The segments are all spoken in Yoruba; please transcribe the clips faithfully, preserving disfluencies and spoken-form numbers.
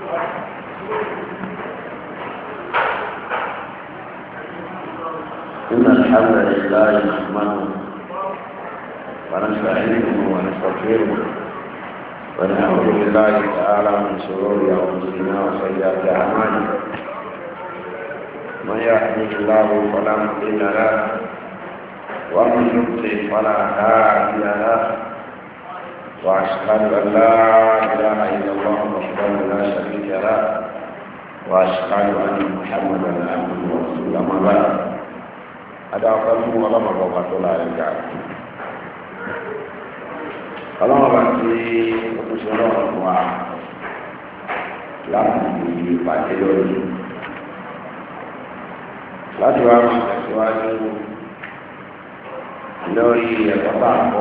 إن الحمد لله نحمده ونستعينه ونستغفره ونعوذ بالله تعالى من شرور أنفسنا وسيئات أعمالنا من يهده الله فلا مضل له ومن يضلل فلا هادي له وأشهد أن لا إله إلا الله وحده لا شريك له وأشهد أن محمدا عبده ورسوله أما بعد ada apa semua lama kau kata lah yang jauh. Kalau nanti keputusan orang lagi pada lori, lagi orang sesuatu lori apa apa,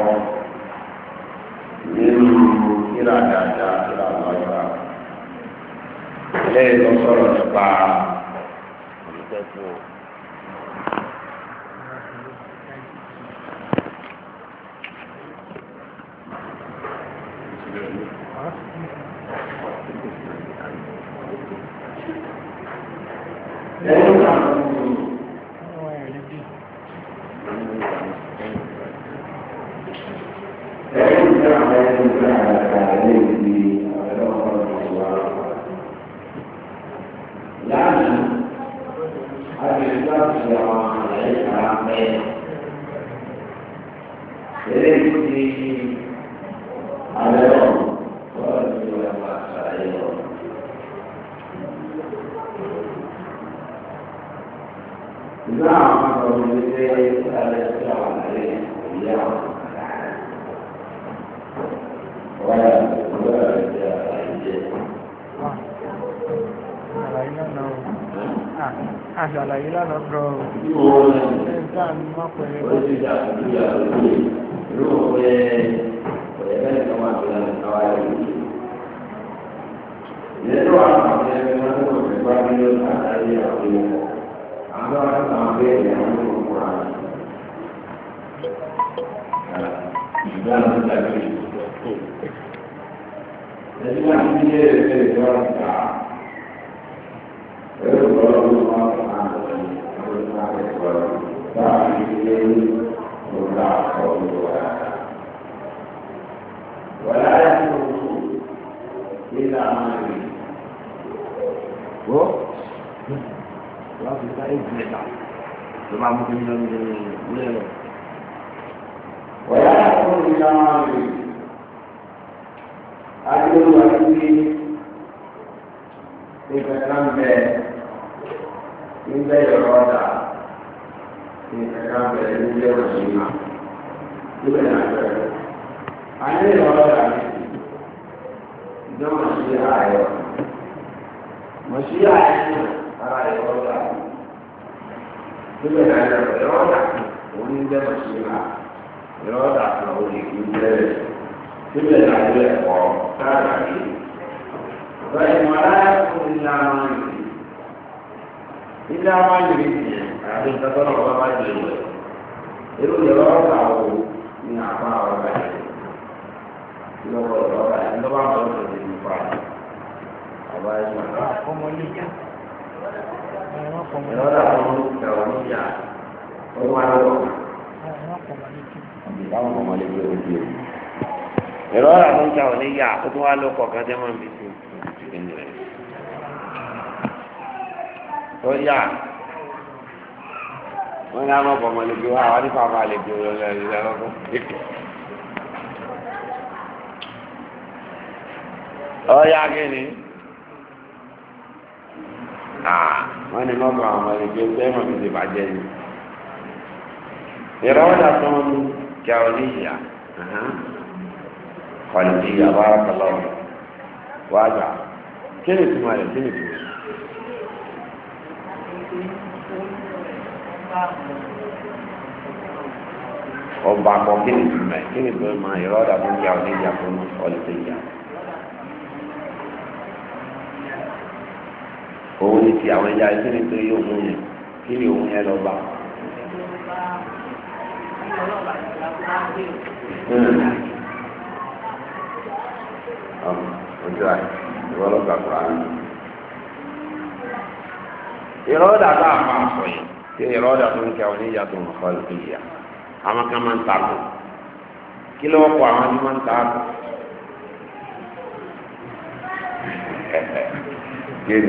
ni kira ada kira apa, le kosor apa, kita tu. Àṣàlàyé lánàá gbọ́ ẹ̀ẹ́dá ni wọ́n pẹ̀lú ó ti jà fún ìyá lórí ìlú òwe ọ̀yẹ́ bẹ́ẹ̀ tó máa fi lánàá káwá yìí. ìyẹn tó wà fún àwọn ẹgbẹ́ wọn tó kọ̀ fẹ́ bá bí ó ta àtàrí àwọn ilẹ̀ àwọn tó wà fún àwọn bẹ́ẹ̀ àwọn tó kọ̀ fún àwọn. ìgbà náà ti dàbí ìṣòro. ẹ̀sìn náà ti yé ẹ̀ṣẹ̀ ìjọba ti kà á. ولا يكون إلا ما يريد هو لا تستعيد بيتا لما ممكن من ولا يكون إلا ما يريد أجل وحيد في كلام من بين الوضع في كلام من بين الوضع يبين هذا أنا الوضع ده مشيئة أيوة مشيئة أيوة أنا الوضع يبين هذا الوضع ومن ده مشيئة الوضع له يبين يبين هذا الوضع هذا فإن ولا يكون إلا ما يريد إلا ما يريد هذا التطلع وما يريد يقول يرى من أعطاء وبعد يقول يرى عندما يرى في المفرد أبا يسمع يرى عمود كونية وما يرى ìdáhùn ọmọ lè gbé ojú ẹ̀ ẹ̀rọ ọ̀rọ̀ àwọn ìjà òní yà ó tún wá lóko kan tẹ́ mọ́ bí sí ìpínlẹ̀ rẹ̀ tó yà wọ́n ní àwọn ọmọ lè gbé wá àwọn nípa ọmọ lè gbé wọn lẹ́yìn lọ́kọ́ ọ̀yà kìíní wọ́n ní mọ́kọ àwọn ọmọ lè gbé sẹ́mọ̀ fi ti bàjẹ́ ni ẹ̀rọ ọ̀dà tó ń kí àwọn oníyà kọ̀lìtì àbárakàlọ́ wájà kí ni ìtumọ̀ rẹ̀ kí ni ìtumọ̀ rẹ̀. ọba kọ kí ni ìtumọ̀ rẹ̀ kí ni ìtumọ̀ máa ẹ̀rọ ọ̀dà tó ń kí àwọn oníyà fún kọ̀lìtì ìyà. òun ni ti àwọn ẹja kí ni tó yóò mú yẹn kí ni òun yẹn lọ bá. ojú àyè ìwọ ló gbà kúrò àná. ìrọ́dà tá a máa sọ yìí kí ìrọ́dà tó ń kẹ́ ọ ní ìyàtọ̀ nǹkan ìpìyà àwọn kan máa ń takò kí ló kọ àwọn tí máa ń takò. kéde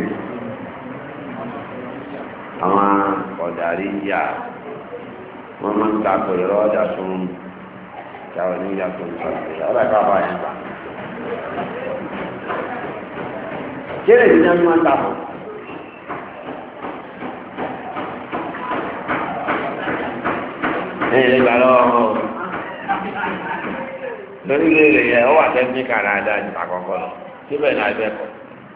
àwọn ọ̀dàrí yà wọ́n máa ń takò ìrọ́dà tó ń kẹ́ ọ ní ìyàtọ̀ nǹkan ìpìyà ọ̀dà ká bá yẹn gbà. kéde ìdíjà ni máa ń takò. ẹ̀yìn lè gbà lọ́wọ́ ọmọ o lórí ilé yẹ ọ wà tẹ́síkà dáadáa ní àkọ́kọ́ lọ síbẹ̀ náà ẹgbẹ́ kọ́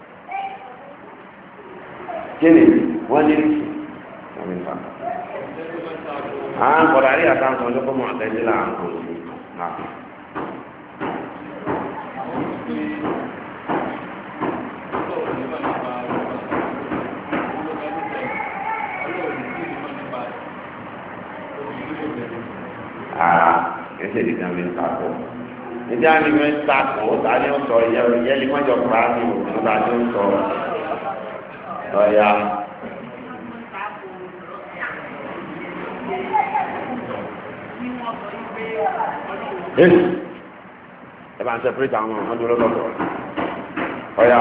kíni wọ́n ní ọmọ ìfà àwọn kọ̀dà rí àtàǹsọ̀ ọjọ́ kọ́ mọ̀ àtẹ́sí là ń kọ́ sí náà. ara ẹsẹ̀ ìdí náà fi ń takò ìdí àmì fi ń takò ta ni ó sọ ìyẹ́ ìyẹ́ lè mọ́jọ kura ní òkú ta ni ó sọ ọ̀ya. ẹ bá ń sẹpẹrẹtì àwọn ọmọ ọdún lọ́dọ̀ ọ̀ya.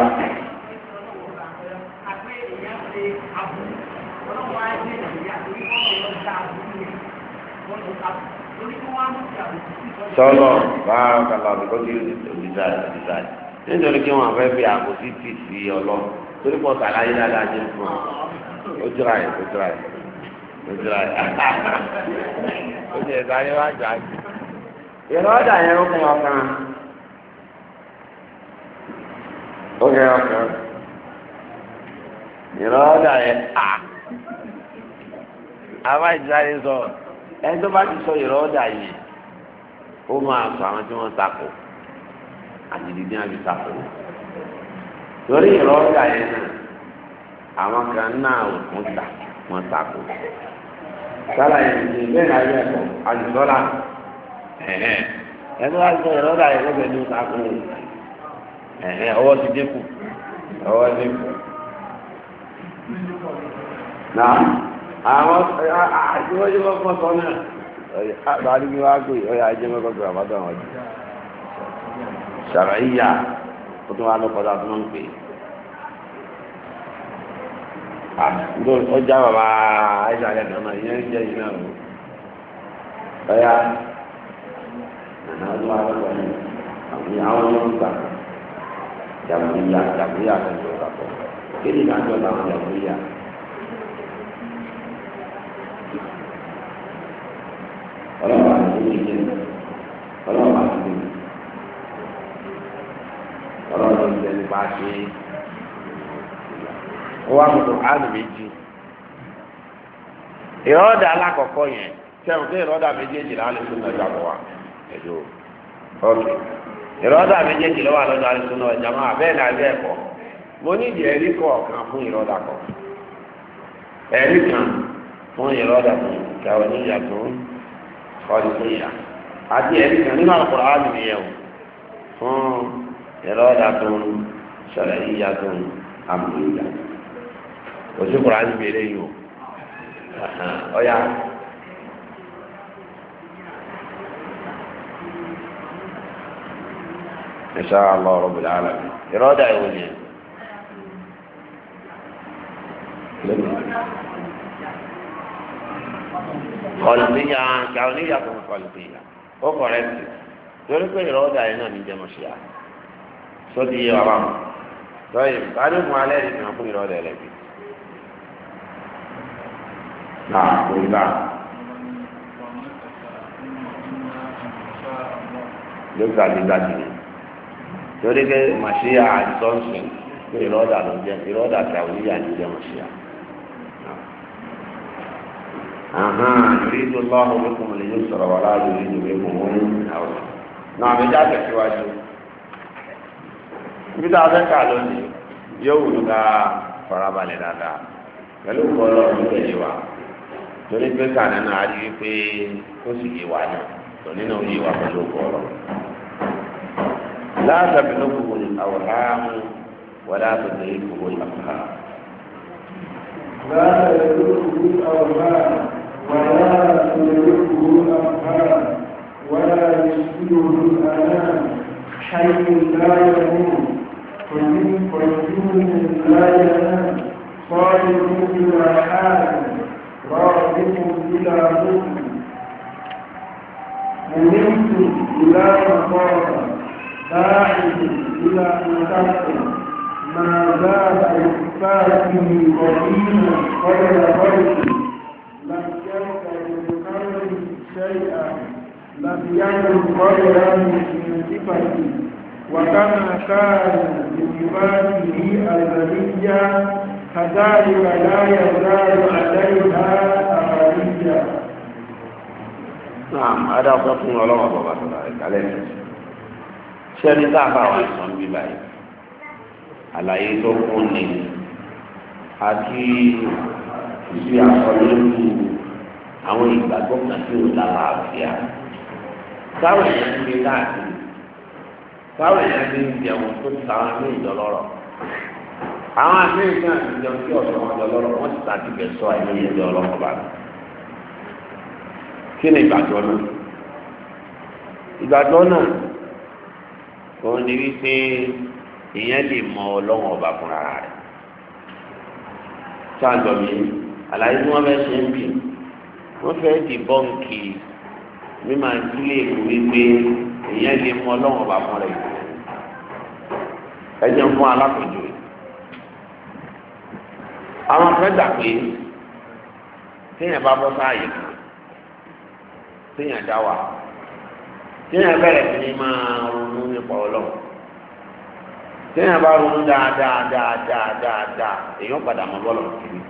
sọlọ báà kàlà ọdún kọjú ìdíjà ìdíjà nítorí kí wọn fẹẹ fi àkóso tì sí ọlọ torí pọ sàlàyé dáadáa jẹ fún ọ ó jìrà yẹ ó jìrà yẹ ó jìrà yẹ ó jẹ sáré wá jà jù ìrọ̀ ọ̀dà yẹn ó kún ọkàn ó kẹ ọkàn ìrọ̀ ọ̀dà yẹn à àbá ìjáde sọ ẹni tó bá ti sọ ìrọ̀ ọ̀dà yìí ó máa sọ àwọn tí wọ́n takò àdìdì ní àbí takò torí ìrọ̀ ọ̀dà yẹn náà àwọn kan náà ò tún tà wọ́n takò sálà yẹn ti bẹ́ẹ̀ náà yẹ kọ́ àdìsọ́là ẹni wá sọ ìrọ̀ ọ̀dà yẹn lọ́bẹ̀ẹ́ ní takò ọwọ́ ti dínkù ọwọ́ dínkù náà àwọn àtiwọ́jú kọ́kọ́ sọ náà àbárí bí wàá gbé ọyà ajẹ́mọ́kọ́ gbé àbádọ́ àwọn ọdún ṣàràyíyà ó tún wá lọ́kọ́dá tó máa ń pè é ọjà bàbá àìsàn àyẹ̀dọ̀ náà ìyẹn ń jẹ́ ìná o ọyà nàná tó wá lọ́kọ́ ní àwọn ọmọ ń gbà jàmbúyà jàmbúyà kan tó gbà pọ̀ kí ni ìdájọ́ làwọn jàmbúyà. ọlọ́wọ́ àti ìdíje ọlọ́wọ́ àti ìdíje ọlọ́wọ́ àti ìdíje nípa ṣe ó wá mọ̀tò áàlù méjì ìrọ́dà alákọ̀ọ́kọ́ yẹn sẹ́wọ̀n pé ìrọ́dà méjèèjì láàlẹ́ fún ọjà bọ̀ wá ẹ̀dọ́ ọ̀kẹ́ ìrọ́dà méjèèjì lọ́wọ́ àlọ́dọ̀ àlẹ́ fún ọjà máa bẹ́ẹ̀ náà bẹ́ẹ̀ kọ́ mo ní ìdí ẹ̀rí kọ̀ọ̀kan fún ìrọ́dà kọ̀ ẹ̀rí kan fún ìrọ́dà kan kàwọn oníyàtọ̀ kọ́lùkìyà àti ẹ̀rí kan nínú Al-Qur'an nìyẹn fún ìrọ́dà tó ń ṣẹlẹ̀ yíya tó ń amúlùyà òsì Qur'an ní mèrè yìí o ọ̀yà insha Allah Rabbil alamin ìrọ́dà ìwò ni kọlùmíyà kàwọnìyà kò kọlùmíyà ó kọrẹ́tì torí pé ìrọ́dà yẹn náà ní jẹmọ̀ṣíà sódì yé wa báwọn lọ́yìn kárí fún alẹ́ yìí kan fún ìrọ́dà ẹlẹ́bí náà kò rí bá lókè àdìgbàdì ni torí pé màṣíà àdìsọ́nsìn pé ìrọ́dà ló jẹ ìrọ́dà kàwọnìyà ní jẹmọ̀ṣíà. أها يريد الله بكم اليسر ولا يريد بكم العسر نعم جاءت سواجه بدا ذلك لوني يوم لا farabalẹ̀ dáadáa pẹ̀lú kọ́lọ́ ọ̀dọ́ yìí wa torí pé kàná náà rí i pé ó sì yé wa náà tó nínú yé wa pẹ̀lú kọ́lọ́ لا تبلغه الأوهام ولا تدركه الأفهام. لا تبلغه الأوهام ولا تدركه الأفهام ولا يشبهه الأنام حي لا يموت قيوم لا ينام صادق بلا حال راضٍ بلا حكم منيت بلا مقام باعث بلا مكفر ما زال إخفاته قديما قبل خلقه لم يكن بقلبه شيئا لم يكن خيرا من صفته وكما كان بصفاته البرية كذلك لا يزال عليها أبديا. نعم هذا صف ولو أبغى عليه sẹ́ni tá a bá wà sọ̀n bí báyìí àlàyé tó kún ni àti ìṣe àsọlẹ́kù àwọn ìgbàgbọ́ kan tí ò dára àfíà táwọn èèyàn ń gbé káàkiri táwọn èèyàn ń jẹun tó ti táwọn àmì ìjọlọ́rọ̀ àwọn àmì ìjọlọ́rọ̀ àti ìjọun tí ọ̀sán wọn jọlọ́rọ̀ wọ́n ti tàbí bẹ̀sọ́ àìní ìjọ ọlọ́mọ bá mi. kí ni ìgbàgbọ́ náà? ìgbàgbọ́ náà òun ni wípé èèyàn lè mọ ọlọ́wọ́n ọba fúnra rẹ̀ sáàjọ mi àlàyé tí wọ́n fẹ́ ṣe ń bì wọ́n fẹ́ di bọ́ǹkì mímọ ìdílé ìlú wípé èèyàn lè mọ ọlọ́wọ́n ọba fúnra rẹ̀ ẹjẹ fún alákòjò yìí àwọn afẹ́ gbà pé téèyàn bá bọ́ sáàyè kan téèyàn dá wà téèyàn bẹ̀rẹ̀ sí ní máa ronú nípa ọlọ́run téèyàn bá ronú dáadáa dáadáa dáadáa èèyàn padà mọ bọ́ọ̀lù kiri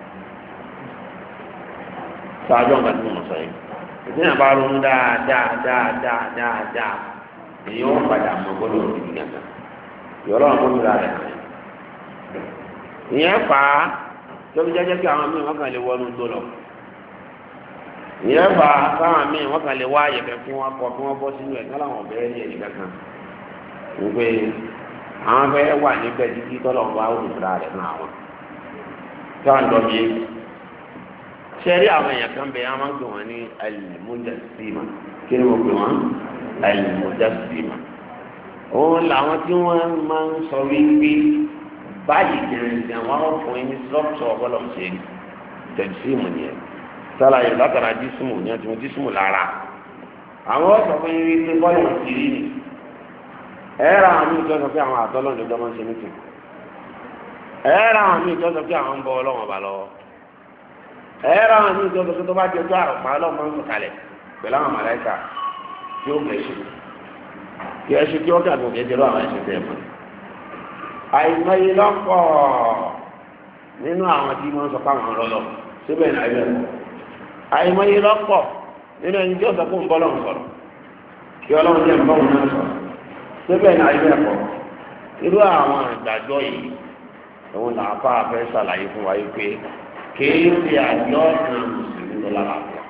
sáájú ọ̀gá tí mo sọ yìí téèyàn bá ronú dáadáa dáadáa dáadáa èèyàn padà mọ bọ́ọ̀lù kiri gàgà yọ̀rọ̀ àwọn gómìnà rẹ̀ kàn ìyẹn fà á tó fi jẹ́jẹ́ kí àwọn míì wọ́n kàn lè wọnú tó lọ. ìyẹn fà á káwọn míì wọ́n kàn lè wá àyẹ̀fẹ́ fún wọn kọ kí wọ́n bọ́ sínú ẹ̀ kálá wọn bẹ́ẹ̀ ní ẹ̀yìn kankan. wípé àwọn fẹ́ wà níbẹ̀ títí tọ́lọ̀ wá òdùdúrà rẹ̀ náà wọn. káwọn lọ bí sẹ́rí àwọn èèyàn kan bẹ̀ àwọn máa ń pè wọ́n ní al-mujassima kí ni mo pè wọ́n al-mujassima. òun làwọn tí wọ́n máa ń sọ wípé báyìí jẹrìndín àwọn ọkùnrin ní sọ́ọ̀tù ọ̀bọ̀lọ̀ ṣe tẹ̀síìmù nìyẹn sálàyé látara dísìmù ní ọtí wọn dísìmù lára àwọn ọ̀sọ̀ fún yín wípé bọ́ọ̀lù ti rí ni ẹ̀ẹ́rọ àwọn míì tó sọ pé àwọn àtọ́lọ́ ní ọjọ́ máa ń ṣe nìkan ẹ̀ẹ́rọ àwọn míì tó sọ pé àwọn ń bọ ọlọ́wọ́n ọba lọ́wọ́ ẹ̀ẹ́rọ àwọn míì tó sọ pé tó bá jẹ́ tó àrùpá ọlọ́wọ́n ń sọ̀kalẹ̀ pẹ̀lú àwọn màláíkà tí ó gbẹ̀ṣẹ̀ kí ẹ ṣe kí wọ́n kàgbọ̀n kẹ́jẹ́ lọ àwọn ẹ̀ṣẹ̀ tẹ̀ mọ́ àìmọye lọ́pọ̀ nínú àwọn tí wọ́n sọ pé àwọn ọlọ́lọ́ síbẹ̀ náà ẹgbẹ́ rẹ̀ àìmọye lọ́pọ̀ nínú ẹni tí ó sọ pé ń bọ́lọ̀ ń sọ̀rọ̀ kí ọlọ́run jẹ́ ń bọ́ òun náà sọ̀rọ̀ síbẹ̀ náà ẹgbẹ́ ẹ̀kọ́ irú àwọn ìgbàgbọ́ yìí òun náà fà fẹ́ ṣàlàyé fún wa yìí pé kìí ṣe àjọ kan mùsùlùmí tó lára àpò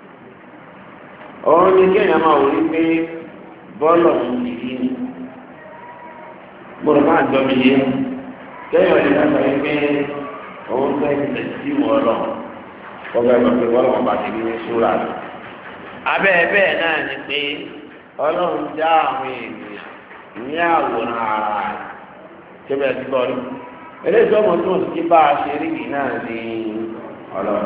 òun ni kéèyàn máa wò wípé bọ́ọ̀lọ̀ ń yí gbọ́dọ̀ máa jọ mi yé kéèyàn lè dá sọ wípé òun fẹ́ tẹ̀sí wọ́ lọ wọ́n fẹ́ lọ pé wọ́n lọ́wọ́ bá ti rí ní súrà rẹ̀. abẹ́ bẹ́ẹ̀ náà ni pé ọlọ́run dá àwọn ènìyàn ní àwòrán ara rẹ̀ kébẹ̀ ti bọ́ rí eléyìí tó mọ̀ tó ń ti bá a ṣe rí yìí náà ní ọlọ́run.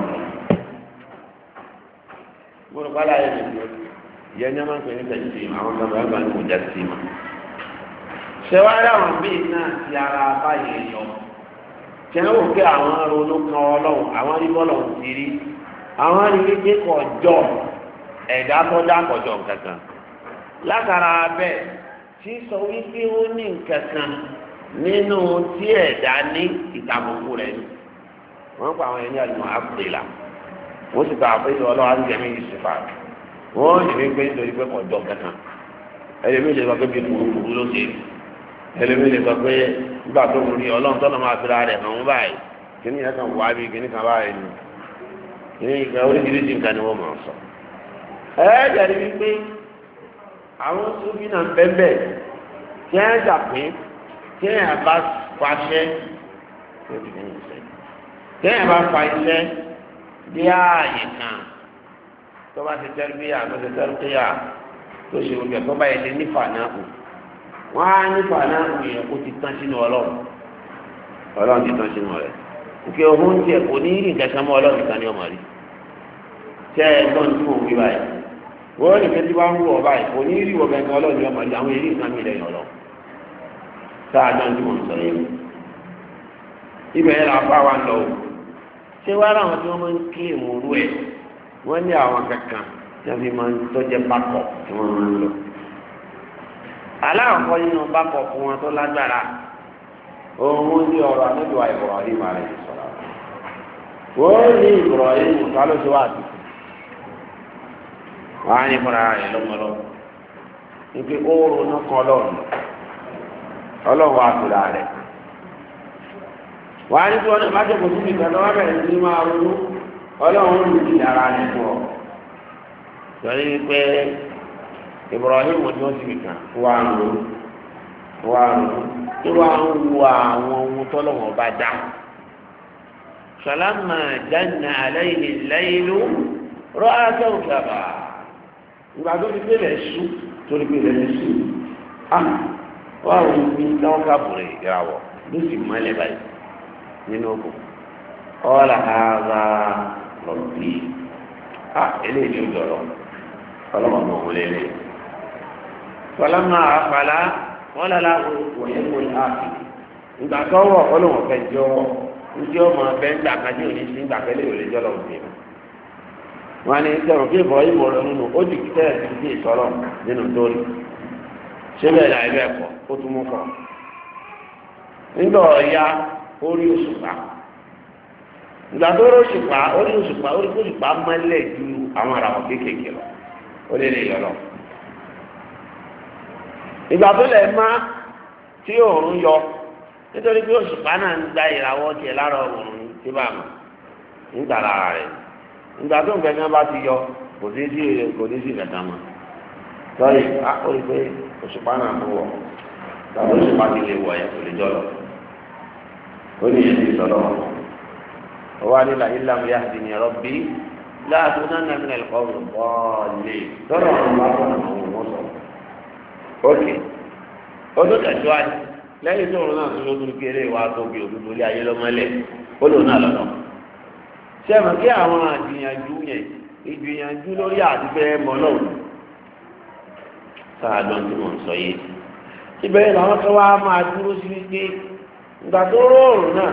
gbọ́dọ̀ bá láyé mi tó ìyẹn ní wọ́n máa ń pè ní tẹ̀sí àwọn kan bá ń gbà ní kò já sí ma. ṣẹwàá àwọn bíi náà ti ara báyìí yọ tí wọ́n wò pé àwọn ronú kan ọlọ́run àwọn arígbọ́lọ̀ ń ti rí àwọn arígbé kọjọ ẹ̀dá tó dá kọjọ kankan látara bẹ́ẹ̀ tí sọ wípé ó ní nǹkankan nínú tí ẹ̀dá ní ìtàbùkù rẹ̀ ni wọ́n pa àwọn ẹni àlùmọ́ àpèlà wọ́n sì gba àpèlè ọlọ́run àti ẹ̀mí ìsìnfà wọ́n sì fi pé nítorí pé kọjọ kankan ẹlẹ́mí lè sọ pé bí kúrúkúrú ló ṣe ẹlẹ́mí lè sọ pé nígbà tó ń rí ọlọ́run tọ́nà máa fi ra rẹ̀ hàn wọ́n báyìí kíní yẹn kan wá bí kíní kan báyìí nù kíní ìgbà oríṣiríṣi nǹkan ni wọ́n máa sọ. ẹ ẹ́ jẹ́rìí wípé àwọn sóbì náà ń bẹ́ẹ̀ tí ẹ gbà pé tí ẹ bá paṣẹ tí ẹ bá fa iṣẹ́ bí ààyè kan tó bá ti tẹ́lẹ̀ bíyà tó ti tẹ́lẹ̀ bíyà tó ṣe oúnjẹ tó bá yẹ lé nífà náà kù wọ́n á nífà náà kù yẹ kó ti tán sínú ọlọ́run ọlọ́run ti tán sínú rẹ̀ òkè ohun tiẹ̀ kò ní rí nǹkan kan mọ́ ọlọ́run nìkan ní ọmọ rí tẹ́ ẹ gbọ́n tí mò ń wí báyìí wọ́n ní kẹ́tí bá ń wú ọ báyìí kò ní rí wọ́n gẹ́gẹ́ ọlọ́run ní ọmọ rí àwọn eré nǹkan mi lẹ́yìn ọlọ́run sáà gbọ́n tí mò ń sọ yẹn ibẹ̀ yẹn làá bá wa lọ o ṣé wàá rà wọn tí wọ́n máa ń kílè mú orú ẹ̀ wọ́n ní àwọn kankan tí wọ́n fi máa ń tọ́jẹ́ bákọ̀ tí wọ́n máa ń lò aláàkọ́ nínú bákọ̀ fún wọn tó lágbára òun ní ọ̀rọ̀ àtẹ́jọ́ àìbọ̀rọ̀ yìí máa rẹ̀ sọ̀rọ̀ wọ́n ní ìbọ̀rọ̀ yìí mú ká ló ṣe wá àti wọ́n á ní fúnra rẹ̀ lọ́mọlọ́ níbi oorun náà kan ọlọ́run ọlọ́run àtúrà rẹ̀ wọ́n á ní tí wọ́n ní májèkó síbi ìgbà tó wá bẹ̀rẹ̀ sí máa ronú ọlọ́run lù sí ara rẹ̀ fún ọ torí pé ìbọ̀rọ̀ yìí mú tí wọ́n síbi kan wá ń ronú wá ń ronú tí wọ́n á ń wo àwọn ohun tọ́lọ́wọ́n bá dá sàlámà jáde àlẹ́yìn lẹ́yìn rọ́ àtẹ̀wò sábà ìgbà tó ti gbélé ṣú tó ti gbélé ṣú ah wọ́n àwọn ibi táwọn kábùrẹ̀ ìràwọ̀ ló sì mọ́lẹ̀ báyìí nínú òkú ọ̀là ààrà lọ́bí ah eléyìí ló dọ̀rọ̀ ọlọ́mọ mọ̀ wọlé lé sàlámà àfàlà wọ́n lọ́la wọ̀nyẹ́ kó ní ààfin ìgbà tó wọ̀ ọlọ́wọ̀n fẹ́ jọ wọ̀ njẹ́ ọmọ abẹ́ ń gbàgbá ní òní sí gbàgbé lè wọlé jọ́ lọ́wọ́ bíi wọn ni sẹ́wọ̀n kí ìbọn ìbọn rẹ nínú ó di kíkẹ́ ẹ̀ ti sọ̀rọ̀ nínú torí síbẹ̀ là ẹ̀ bẹ́ẹ̀ kọ́ ó tún mú kọ́ nígbà ọ̀ya orí òṣùpá ìgbà tó rí òṣùpá orí òṣùpá orí òṣùpá mọ́lẹ̀ ju àwọn àràwọ̀ kéékèèké lọ ó lè lè yọ lọ ìgbà tó lẹ̀ má tí òòrùn yọ nítorí pé òṣùpá náà ń gba ìràwọ̀ tiẹ̀ lára òòrùn tí bá mọ̀ nígbà lára rẹ̀ nígbà tó nǹkan kan bá ti yọ kò sí sí kò ní sí ìgbàdá mọ́ sọ́rí á ó rí pé òṣùpá náà tó wọ̀ tàbí òṣùpá ti lè wọ̀ yẹn kò lè jọ lọ ó ní ìyẹn ti sọ̀rọ̀ ọ wá nílà ilé àmì yá ti ní ẹ̀rọ bí láàtú náà ní ẹ̀mí ẹ̀kọ́ bọ́ọ̀lì lọ́rọ̀ ọ̀rọ̀ wá fún àwọn ọmọ sọ̀rọ̀ ókè ó tó tẹ̀síwájú lẹ́yìn tó rún náà tó lójú kéré wa tó bí òdúdú ilé ayé lọ́mọlẹ̀ ó lò náà lọ́nà sẹ́mi kí àwọn àdìyànjú yẹn ìgbìyànjú lórí àdìbẹ́ mọ́ náà sáàdùn tí mo ń sọ yìí ìbẹ̀rẹ̀ làwọn tó wá máa dúró sí wípé ìgbà tó rọrùn náà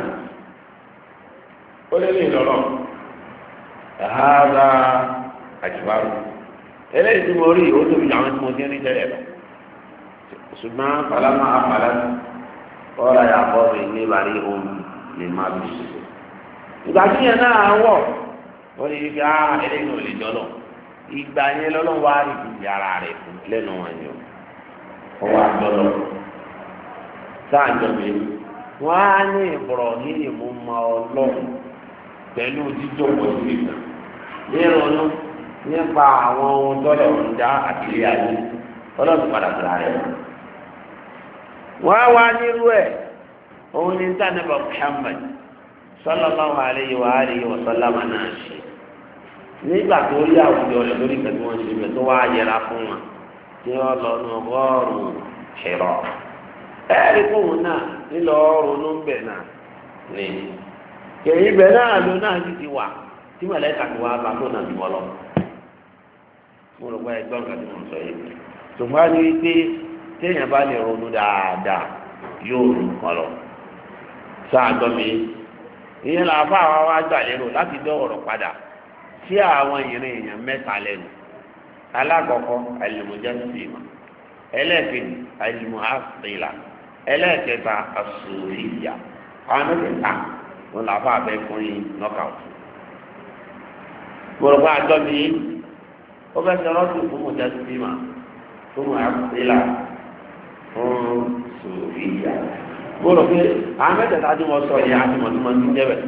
ó lé lè lọ́rọ̀ ẹ̀hádà àjùbárò eléyìí tí mo rí ó tóbi àwọn tí mo ti rí tẹ́lẹ̀ lọ ṣùgbọ́n falama afalá kọ́ra yà bọ́ mi ní ìbàrí ohun lè má bí ṣe ìgbà tí yẹn náà wọ̀ wọ́n lè fi ah eléyìí náà lè jọ lọ ìgbà yẹn lọ́lọ́ wá rí ìdí ara rẹ̀ fún lẹ́nu wọn yẹn wọ́n wá jọ lọ sáàjọ mi wọ́n á ní ìbọ̀rọ̀ ní ìmú ma ọlọ́run pẹ̀lú jíjọpọ̀ sí ìgbà nírònú nípa àwọn ohun tọ́lọ̀ ń dá àtìlẹ́ ayé ọlọ́run padà sí ara rẹ̀ wọ́n á wá nírú ẹ̀ òun ní sànẹ́bà Muhammad sallallahu alayhi wa alihi wa sallam náà ṣe nígbà tó rí àwùjọ rẹ̀ lórí ìgbà tí wọ́n ṣe ibẹ̀ tó wá yẹra fún wọn tí wọ́n lọ nù ọgọ́rùn-ún ṣẹ̀rọ ẹ̀rí fóun náà nílò ọrùn ló ń bẹ̀ náà ní kèyí ibẹ̀ náà ló náà sì ti wà tí mọ̀lẹ́ka ti wá bá tó náà bí wọ́n lọ mo rò pé ẹgbọ́n nǹkan tí mo sọ yìí ṣùgbọ́n a ní wípé téèyàn bá lè ronú dáadáa yóò rú kọ́ lọ sáà gbọ́ mi ìyẹn là fún àwọn wa gbà lérò láti dán ọ̀rọ̀ padà sí àwọn ìrìn èèyàn mẹ́ta lẹ́nu alákọ̀ọ́kọ́ àlùmọ́jẹ́sìmọ̀ ẹlẹ́ẹ̀kejì àlùmọ́àfìlà ẹlẹ́ẹ̀kẹta àsòríyà àwọn mẹ́tẹ̀ẹ̀ta wọn là fún abẹ́ fún yín knockout. gbọ́dọ̀ àjọ mi ó fẹ́ sọ ọ́sùn fún mọ́jẹ́sìmọ̀ fún àfìlà fún sòríyà gbọ́dọ̀ pé àwọn mẹ́tẹ̀ẹ̀ta tí wọ́n sọ yẹn àti mọ̀túnmọ̀tún jẹ́ bẹ̀.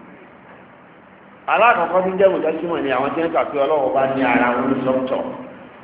alákọ̀ọ́kọ́ tí ń jẹ́ mọ̀tẹ́símọ̀ ni àwọn tí ń kà pé ọlọ́wọ́ bá ní ara wọn sọ́tọ̀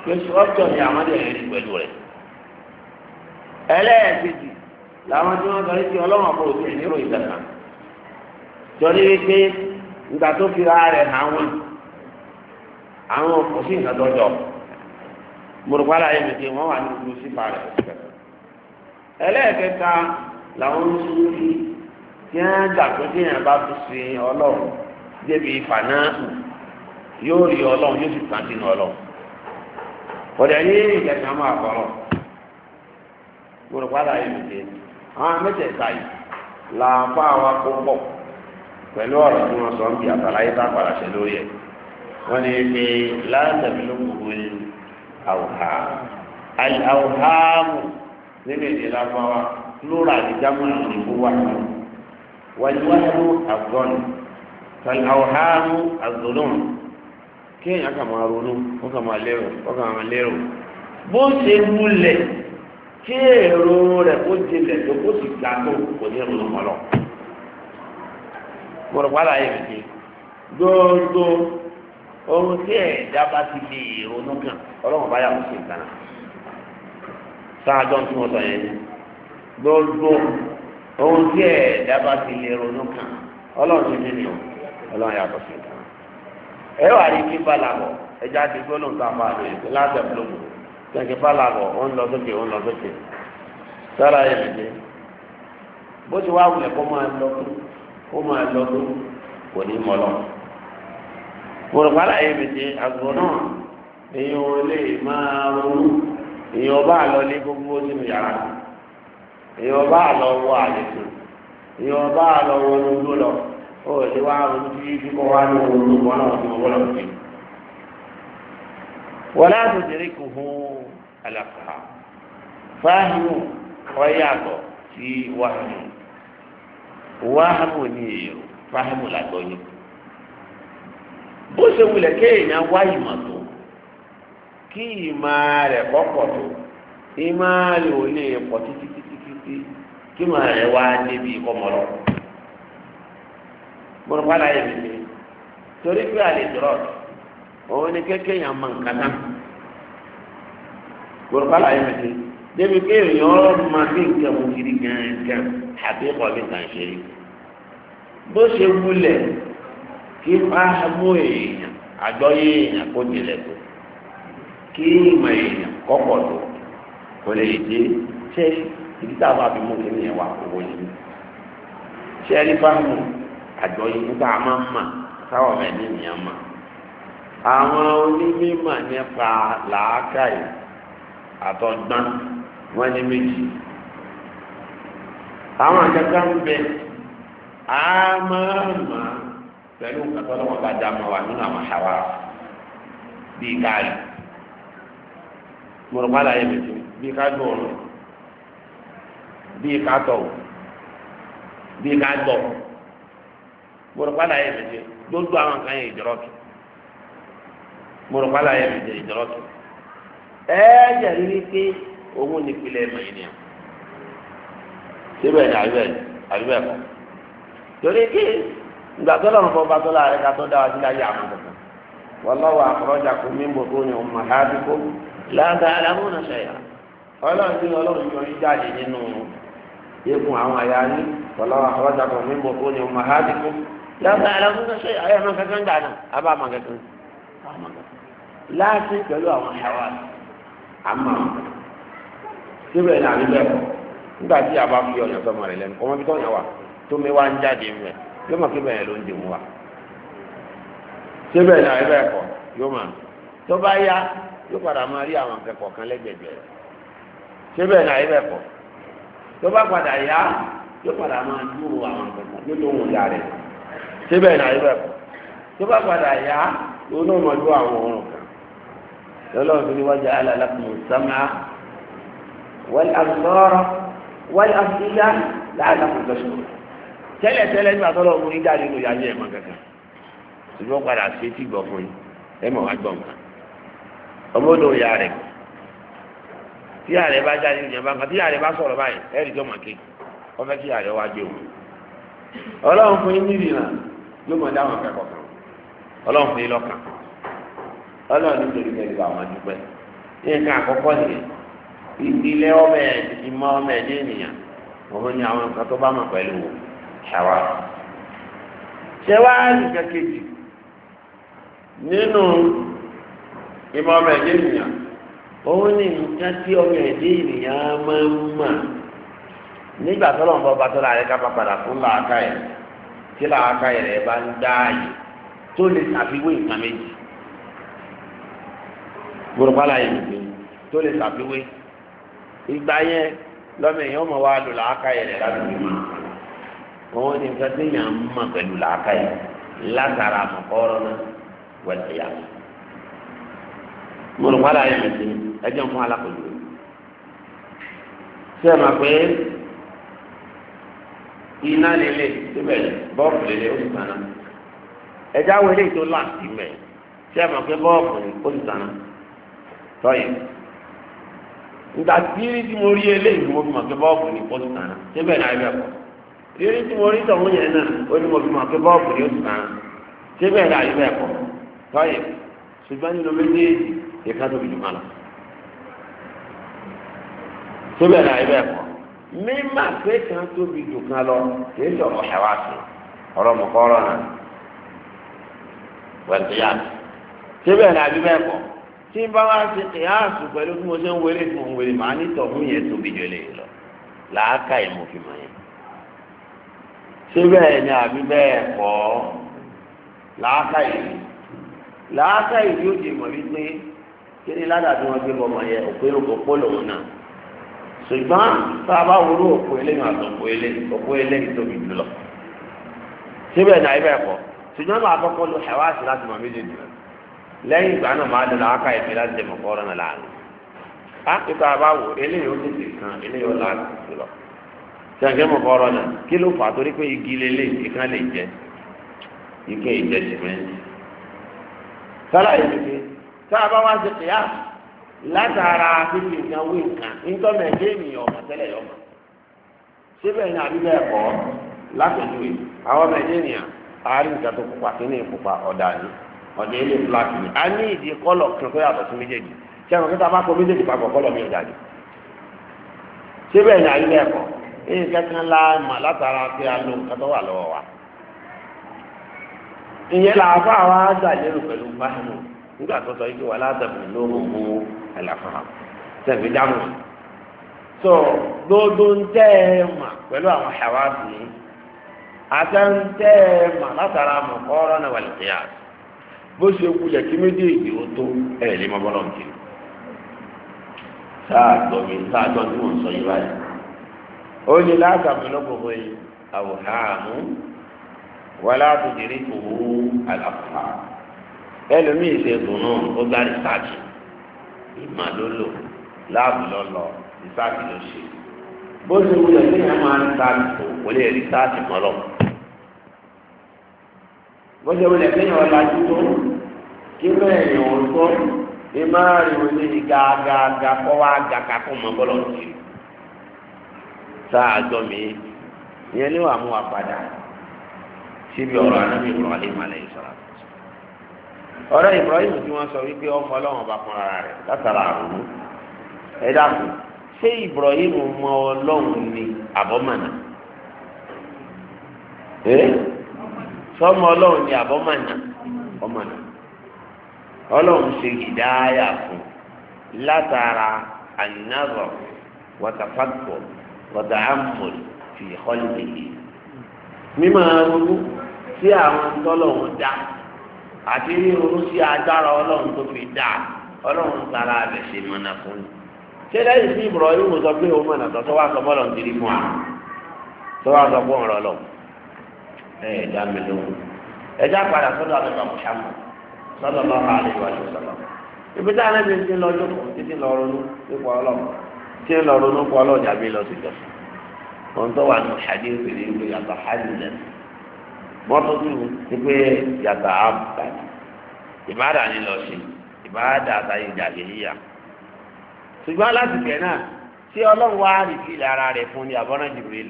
ọjọ́ ni àwọn ẹ̀rẹ́ rí pẹ̀lú rẹ̀ ẹlẹ́ẹ̀kejì làwọn tí wọ́n sọ wípé ọlọ́run ọ̀pọ̀ òsì nírò ìdàgbà jọrí wípé ìgbà tó fi ra rẹ̀ àwọn àwọn kò sí nǹkan tọ́jọ́ mùrùpálá yẹn mìíràn wọ́n wà ní ìlú sípa rẹ̀ ẹlẹ́ẹ̀kẹta làwọn ń sún sí tí wọ́n gbà pé tí èèyàn bá fi sin ọlọ́run débi ìfànà yóò rí ọlọ́run yóò sì tàn sínú ọlọ́run ọ̀dẹ̀ yé ìjẹsìn àmọ́ àkọ́rọ̀ mùrùpálá yẹn mìíràn àwọn mẹ́tẹ̀ẹ̀ta yìí làǹfà wa kó pọ̀ pẹ̀lú ọ̀rọ̀ tí wọ́n sọ ń bí àtàláyé tá a padà ṣe lórí ẹ̀ wọ́n ní pé láǹtẹ̀mí ló gbogbo ní àwòhá àwòhámù nínú èdè lágbáwá lóra àdìjámù àwọn ìbú wà náà wàlúwàlú àgọ́nù àwòhámù àgọ́nù kéèyàn kà máa ronú ó kà máa lérò ó kà máa lérò bó ṣe wúlẹ̀ kí èrò rẹ̀ kó jinlẹ̀ tó kó sì ga tó kò ní ìrònú mọ́lọ́ mọ̀rọ̀pálá yẹn fi gbogbo ohun tí ẹ̀dá bá ti lè ronú kàn ọlọ́run bá yàgò sí nǹkan náà sáájọ́ tí wọ́n sọ yẹn ni gbogbo ohun tí ẹ̀dá bá ti lè ronú kàn ọlọ́run ti nílò ọlọ́run yàgò sí nǹkan náà ẹ wà ní kí balàbọ̀ ẹja ti gbólóhùn tó a bá lò yẹn láti ẹ̀fọ́lọ́gbò kí balàbọ̀ ó ń lọ sókè ó ń lọ sókè sára yẹn mi dé bó ti wá wulẹ̀ kó máa lọ tó ó máa lọ tó kò ní mọ lọ. Mọ̀rọ̀pálá yẹn mi ti àgbọ̀ náà èèyàn ò lè máa ronú èèyàn bá lọ lé gbogbo sínú yàrá èèyàn bá lọ wọ àlejò èèyàn bá lọ wọ lójú lọ ó lè wá ronú tí kíkọ́ wá ní olùkọ́ náà tí wọ́n gbọ́dọ̀ fi. wọ́n láti jẹ́rìí kò fún àlàkà fáhìmù ọ̀yàtọ̀ sí wàhálù. wàhámù ni èrò fáhámù làgbọ́yé bó ṣe wulẹ̀ kéèyàn wá ìmọ̀ tó kí ìmọ̀ rẹ̀ kọ́kọ̀ tó ìmọ̀ rẹ̀ ò lè pọ̀ títí títí títí kí ìmọ̀ rẹ̀ wá débi ìkọmọlọ. mọ̀rọ̀pálá yẹn mi torí pé àlè dọ̀rọ̀ òun ni kéèyàn mọ̀ nǹkan náà mọ̀rọ̀pálá yẹn mi débi kéèyàn ọ̀rọ̀ máa bí nǹkan mú kiri gángan àbí kọ́lé kan ṣe rí bó ṣe wúlẹ̀ kí fáhámù èèyàn àjọyé èèyàn kó dilẹ̀ tó kí ìmọ̀ èèyàn kọ́kọ̀ tó kò lè dé ṣé ìdí tá a bá fi mú kí nìyẹn wà owó yìí ṣé ẹni fáhámù àjọyé nígbà máa ń mà káwọn ọmọ ẹni nìyẹn mà àwọn onímọ̀ nípa làákàyè àtọ̀gbọ́n wọn ní méjì àwọn akẹ́kọ̀ọ́ ń bẹ àmàmà pẹ̀lú nǹkan tó lọ́wọ́ bá dá mọ́ wa nínú àwọn àṣàwà bíi káàrí mọ̀rọ̀pálá yẹn méjì bíi ká gbọ́ọ̀rọ̀ bíi ká tọ̀ bíi ká gbọ́ mọ̀rọ̀pálá yẹn méjì gbogbo àwọn kan yẹn ìdọ́rọ́kì mọ̀rọ̀pálá yẹn méjì ìdọ́rọ́kì ẹ̀ẹ́dẹ̀ rí pé òun ní ìpìlẹ̀ ẹ̀mọ̀ yìí nìyẹn síbẹ̀ ní àbíbẹ̀ àbíbẹ̀ kọ́ torí kí ìgbà tó lọ́rùn fún ọba tó láàrin ká tó dá wa sí láyé àwọn kankan wallahu akhrajakum min butuni ummahatikum la ta'lamuna shay'an ọlọ́run tí ọlọ́run yọ yín jáde nínú eégún àwọn àyà yín wallahu akhrajakum min butuni ummahatikum la ta'lamuna shay'an àyà máa kankan gbà náà àbá máa kankan láti pẹ̀lú àwọn àyàwó àmà síbẹ̀ ní àbíbẹ̀ kọ́ nígbà tí a bá fi ọ̀yàn sọmọ rẹ̀ lẹ́nu ọmọ ibi tó yàn wá tó mi wá ń jáde ń bẹ̀ yóò mọ̀ kí bẹ̀rẹ̀ ló ń dì mú wa síbẹ̀ ní àbíbẹ̀ kọ́ yóò mọ̀ tó bá yá yóò padà máa rí àwọn akẹ́kọ̀ọ́ kan lẹ́gbẹ̀gbẹ̀ rẹ̀ síbẹ̀ ní àbíbẹ̀ kọ́ tó bá padà yá yóò padà máa dúró àwọn akẹ́kọ̀ọ́ yóò tó wùn ya rẹ̀ síbẹ̀ ní àbíbẹ̀ kọ́ tó bá padà yá yóò náà máa dúró àwọn ọ̀rùn kan lọ́lọ́run tó ní wájú alálàkùn sámà wal absara wal afida la'allakum tashkurun tẹ́lẹ̀ tẹ́lẹ̀ nígbà tó lọ́wọ́ ní jáde nínú yáyé ẹ̀mọ́ kankan ṣùgbọ́n padà ṣe tí gbọ́ fún yín ẹ mọ̀ wá gbọ́ nǹkan ọmọdé òyà rẹ̀ tí ààrẹ bá jáde nínú ìjọba nǹkan tí ààrẹ bá sọ̀rọ̀ báyìí ẹ̀rì tó mọ̀ ké wọ́n fẹ́ kí ààrẹ wá gbé òun ọlọ́run fún yín nídìí náà yóò mọ̀ dáhùn akẹ́kọ̀ọ́ kan ọlọ́run fún yín lọ́kàn ọlọ́run nítorí kẹ́lẹ́ bá wọn dúpẹ́ nǹkan àkọ́kọ́ nìyẹn ìdílé ọmọ ẹ̀ ìmọ̀ ọmọ ẹ̀ ní ènìyàn òun ni àwọn nǹkan tó bá mọ̀ pẹ̀lú ṣàwá ṣẹwá nǹkan kejì nínú ìmọ̀ ọmọ ẹ̀ ní ènìyàn òun ni nǹkan tí ọmọ ẹ̀ ní ènìyàn máa ń mọ̀ nígbà tó lọ́nà bọ́ba tó láàrin ká bá padà fún làákà ẹ̀ tí làákà ẹ̀ rẹ̀ bá ń dá ààyè tó lè ṣàfiwé nǹkan méjì gbọ́dọ̀ láyé nìkan tó lè ṣàfiwé ìgbà yẹn lọ́mọ èèyàn mọ̀ wá lò làákà ẹ̀ rẹ̀ láti fi mọ̀ òun ni nǹkan tí èèyàn ń mọ̀ pẹ̀lú làákà ẹ̀ látara àmọ̀kọ́rọ́ náà wẹ̀lẹ̀ yá gbọ́dọ̀ láyé nìkan ẹjọ́ fún alákòjú ṣé ẹ máa pé iná lélẹ̀ síbẹ̀ bọ́ọ̀bù lélẹ̀ ó sì tànà ẹ̀já wo eléyìí tó láǹtì mẹ́ ṣé ẹ mọ̀ pé bọ́ọ̀bù ni ó sì tànà tọ́yìn nígbà tí rí tí mo rí eléyìí mo fi mọ̀ pé bọ́ọ̀bù ni ó sì tànà síbẹ̀ náà ibẹ̀ kọ́ rírí tí mo rí tọ̀hún yẹn náà ó ní mo fi mọ̀ pé bọ́ọ̀bù ni ó sì tànà síbẹ̀ náà ibẹ̀ kọ́ tọ́yìn ṣùgbọ́n nínú méjèèjì ìka tóbi jù kan lọ síbẹ̀ náà ibẹ̀ kọ́ mímà pé kan tóbi jù kan lọ kìí sọ̀rọ̀ ṣàwáṣì ọ̀rọ̀ mọ̀kọ́rọ̀ náà wẹ̀ntìyà síbẹ̀ náà bí bẹ́ẹ̀ kọ́ tí n bá wá ṣe kìyàsù pẹ̀lú bí mo ṣe ń wọlé tí mo ń wọlé màá ní tọ̀hún yẹn tóbi jù lè lọ làákà ìmọ̀ fi mọ̀ yẹn síbẹ̀ ní àbí bẹ́ẹ̀ kọ́ làákà ìlú làákà ìlú yóò di mọ̀ wípé kí ni ládàá tí wọ́n gbé bọ́ ọmọ yẹn òpérò òpó lòun náà ṣùgbọ́n tá a bá wúlò òpó eléyìí àti òpó eléyìí òpó eléyìí tóbi jù lọ síbẹ̀ ní àbí bẹ́ẹ̀ kọ́ ṣùgbọ́n máa kọ́kọ́ lo ṣàwáṣì láti mọ̀ méjèèjì rẹ̀ lẹ́yìn ìgbà náà máa dẹ̀ làákà ìfẹ́ láti dẹ̀ mọ̀ kọ́rọ́ náà láàrin á kíkọ́ àbáwò eléyìí ó tètè kan eléyìí ó láti lọ ṣàǹkẹ́ mọ̀ kọ́rọ́ náà kí ló fà á torí pé igi lélẹ̀ ìkan lè jẹ ike ìjẹ sìmẹ́ntì sálà ìdíje tá a bá wá ṣe kìíyà látara fífi nǹkan wé nǹkan nítorí ẹ̀jẹ̀ ènìyàn ọ̀mọ̀ tẹ́lẹ̀ yọ̀mọ̀ síbẹ̀ ní àbí bẹ́ẹ̀ kọ́ lápẹ̀jùwe àwọn ọmọ ẹ̀jẹ̀ ènìyàn àárín nǹkan tó pupa kí ní ìpupa ọ̀dà ni ọ̀dà ilé fúláàkì ni a ní ìdí kọ́lọ̀ kan tó yàtọ̀ sí méjèèjì tí àwọn kẹta bá kọ méjèèjì papọ̀ kọ́lọ̀ mi ò jáde síbẹ̀ ní àbí bẹ́ẹ̀ kọ́ èyí kankan la mà látara pé a lo nǹkan tó wà lọ́wọ́ wa ìyẹn làáfà wa dà lérò pẹ̀lú báyìí nígbà tó sọ yìí wà látàbí lóhùn mú àlàfà sẹ́fì dáhùn so gbogbo ń tẹ́ ẹ mà pẹ̀lú àwọn ṣàwáṣì àtẹ̀ǹtẹ́ ẹ mà látara mọ̀kọ́rọ́ náà wà lè tẹ̀yà bó ṣe kulẹ̀ kí méjèèjì ó tó ẹ̀ lè mọ bọ́lọ̀ nìkan sáàtọ̀ mi sáàtọ̀ tí wọ́n sọ yìí báyìí ó ní látàbí lọ́gbọ̀gbọ̀ yìí àwòrán wàlá àtúndìrí kò wú àlàfà ẹlòmíì ṣe dùnú ó gbá rìsáàjì ìmọ̀ ló lò láàbù lọ́lọ́ rìsáàjì ló ṣe bó ṣe wúlò ní ẹ̀ máa ń rìsáàjì kò kò lè rìsáàjì mọ́lọ́ bó ṣe wúlò ní ẹ̀ ọ̀làjú tó kí mẹ́rin ò tó ní máa rí wọn ní gàgàgà kọ́ wá gàgà kó mọ́ bọ́lọ̀ sí i sáà jọ mi ìyẹn ní wàá mú wa padà síbi ọ̀rọ̀ anábì Ibrahim alayhi salam ọ̀rọ̀ Ibrahim tí wọ́n sọ wípé ọmọ ọlọ́run ọba fún ara rẹ̀ látara àrùn ẹ dákun ṣé Ibrahim mọ ọlọ́run ní àbọ̀mọ̀nà ẹ sọmọ ọlọ́run ní àbọ̀mọ̀nà ọmọnà ọlọ́run ṣe ìdáyà fún látara an-nazar wa tafakkur wa ta'ammul fi khalqihi mímọ ronú sí àwọn tọ́lọ́run dá àti ronú sí agbára ọlọ́run tó fi dá ọlọ́run tara rẹ̀ ṣe mọ̀nà fún un. ṣé lẹ́yìn sí Ibrahim sọ pé òun mọ̀nà tó wá sọ bọ́ọ̀lù ti rí fún wa tó wá sọ fún ọ̀rọ̀ lọ. ẹ ẹ dá mi lóhùn ẹ já padà sọ́dọ̀ àbẹ̀bà mọ̀ṣámù sọ́dọ̀ lọ́wọ́ àlejò àti sọ́dọ̀. ibi tí alẹ́ mi ti lọ jókòó títí lọ ronú nípa ọlọ́run tí ń lọ ronú nípa ọlọ́run jàbí lọ sí ìjọsìn. wọn tó wà ní ṣàdé ìpèlè ìlú yàtọ̀ hàlìlẹ̀ mọ́tò tó ti pé yàtọ̀ àbàdì ìbáàdà ni lọ sí ìbáàdà àtàyè ìjàlè yíyà ṣùgbọ́n láti bẹ̀ náà tí ọlọ́run wá rí sí ara rẹ̀ fún ni àbọ̀nà Jibril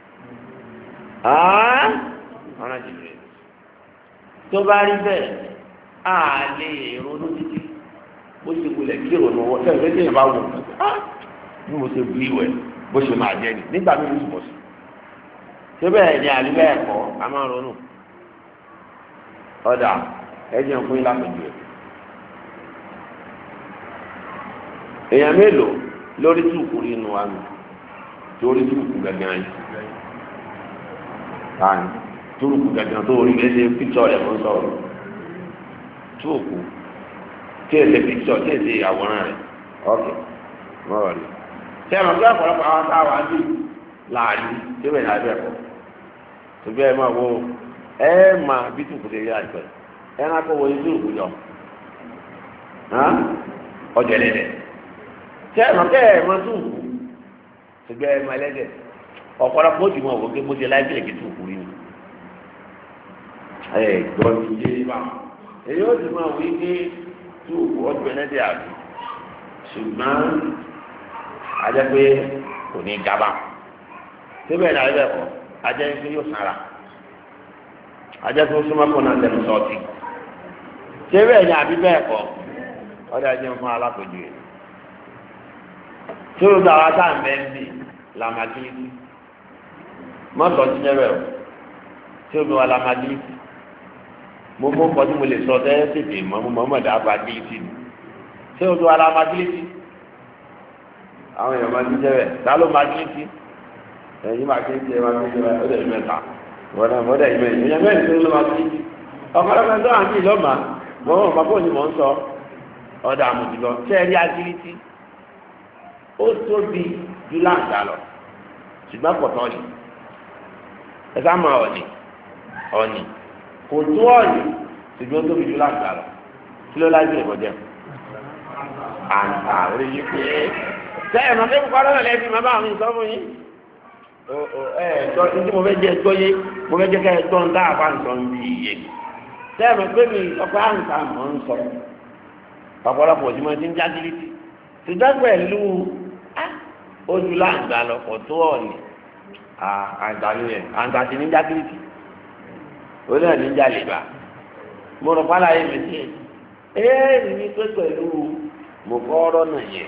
ọ̀nà Jibril tó bá rí bẹ́ẹ̀ á lè ronú títí bó ṣe wulẹ̀ kí ìrònú wọ sẹ́yìn lẹ́yìn yẹn bá wù ú bí mo ṣe bu ìwẹ̀ bó ṣe máa jẹ́ ni nígbà mi ló bọ̀ sí. síbẹ̀ ni àdúgbò ẹ̀kọ́ a máa ronú ọ̀dà ẹ̀jẹ̀ ń fún yín lápẹ̀jù ẹ̀. èèyàn mélòó lórí túùkù rí inú wa nù torí túùkù gàgàn yìí tani túùkù gàgàn tó rí gẹ́gẹ́ píkṣọ̀ rẹ̀ fún sọ̀rọ̀ túùkù tí èsè píkṣọ̀ tí èsè àwòrán rẹ̀ ọ̀kẹ́ mọ́rọ̀ rí. ṣé ẹ̀ mọ̀ kí ọ̀pọ̀lọpọ̀ àwọn táwa ń bí láàrin tí wọ́n yà bẹ́ẹ̀ kọ́ ṣùgbọ́n ẹ máa wo ẹ máa bí túùkù ṣe rí àìpẹ́ ẹ náà kó wọlé túùkù yọ ọjà ẹlẹ́dẹ̀ ṣé ẹ̀ mọ̀ kí ẹ máa túùkù ṣùgbọ́n ẹ máa ẹlẹ́dẹ̀ ọ̀pọ̀lọpọ̀ ojú mọ̀ wọ́n gé bó ṣe láì bílẹ̀ kí túùkù rí ni ẹ gbọ́ ní ilé bá èyí ó ti máa wí pé túùkù ọjọ́ ẹlẹ́dẹ̀ àbí ṣùgbọ́n ajẹ́ pé kò ní gaba síbẹ̀ náà ẹ bẹ̀ kọ́ ajẹ́ pé yóò sára ajẹ́ pé ó súnmọ́ kó náà tẹnu sọ́ọ̀tì síbẹ̀ ní àbí bẹ́ẹ̀ kọ́ ọdẹ ajẹ́ fún alákòjú yẹn tí ó dára tá à ń bẹ́ ń bì làmàdìrì mọ́tò ti jẹ́ bẹ́ẹ̀ o tí ó bí wa làmàdìrì mo mú nǹkan tí mo lè sọ tẹ́ tètè mọ́ mo mọ́ mọ̀dá abadìrì ni tí ó bí wa làmàdìrì àwọn èèyàn máa ti jẹ́ bẹ́ẹ̀ ta ló máa dìrì sí ẹ̀yin máa ké jẹ́ máa ké jẹ́ máa ọ̀dẹ̀ mẹ́ta wọ́n mọ́dẹ̀ ìmọ̀ èèyàn mẹ́rin tó ló máa ti ọ̀pọ̀lọpọ̀ tó àǹtí lọ́mà mọ́ mọ́ bàbá òní mọ́ ń sọ ọ̀dà àmùjùlọ ṣé ẹ rí agilítì ó tóbi ju láǹdà lọ ṣùgbọ́n pọ̀tọ́ ni ẹ sá máa ọ̀nì ọ̀nì kò tó ọ̀nì ṣùgbọ́n ó tóbi ju láǹdà lọ kí ló lájú rẹ̀ kọjá àǹtà orí yìí pé sẹ́yìn mọ̀ fẹ́ kọ́ lọ́nà lẹ́sìn máa bá àwọn ìsọ́ fún yín ẹ ẹ tọ́ ní tí mo fẹ́ jẹ́ ẹjọ́ yé mo fẹ́ jẹ́ ká ẹjọ́ ń dá àbá nǹkan bí iye sẹ́yìn mọ̀ pé mi ọ̀pẹ́ àǹtà mọ̀ ń sọ ọ̀pọ̀lọpọ̀ tí mo ti ń jágilítì ṣùgbọ́n pẹ̀lú ojú láǹgbà lọ kò tó ọ̀nì àǹtà ni yẹn àǹtà ti ní jágilítì ó náà ní jalè bá mo rọ̀ pálá yẹn mi sí ẹ ẹ ní pé pẹ̀lú mo kọ́ ọ̀rọ̀ náà yẹn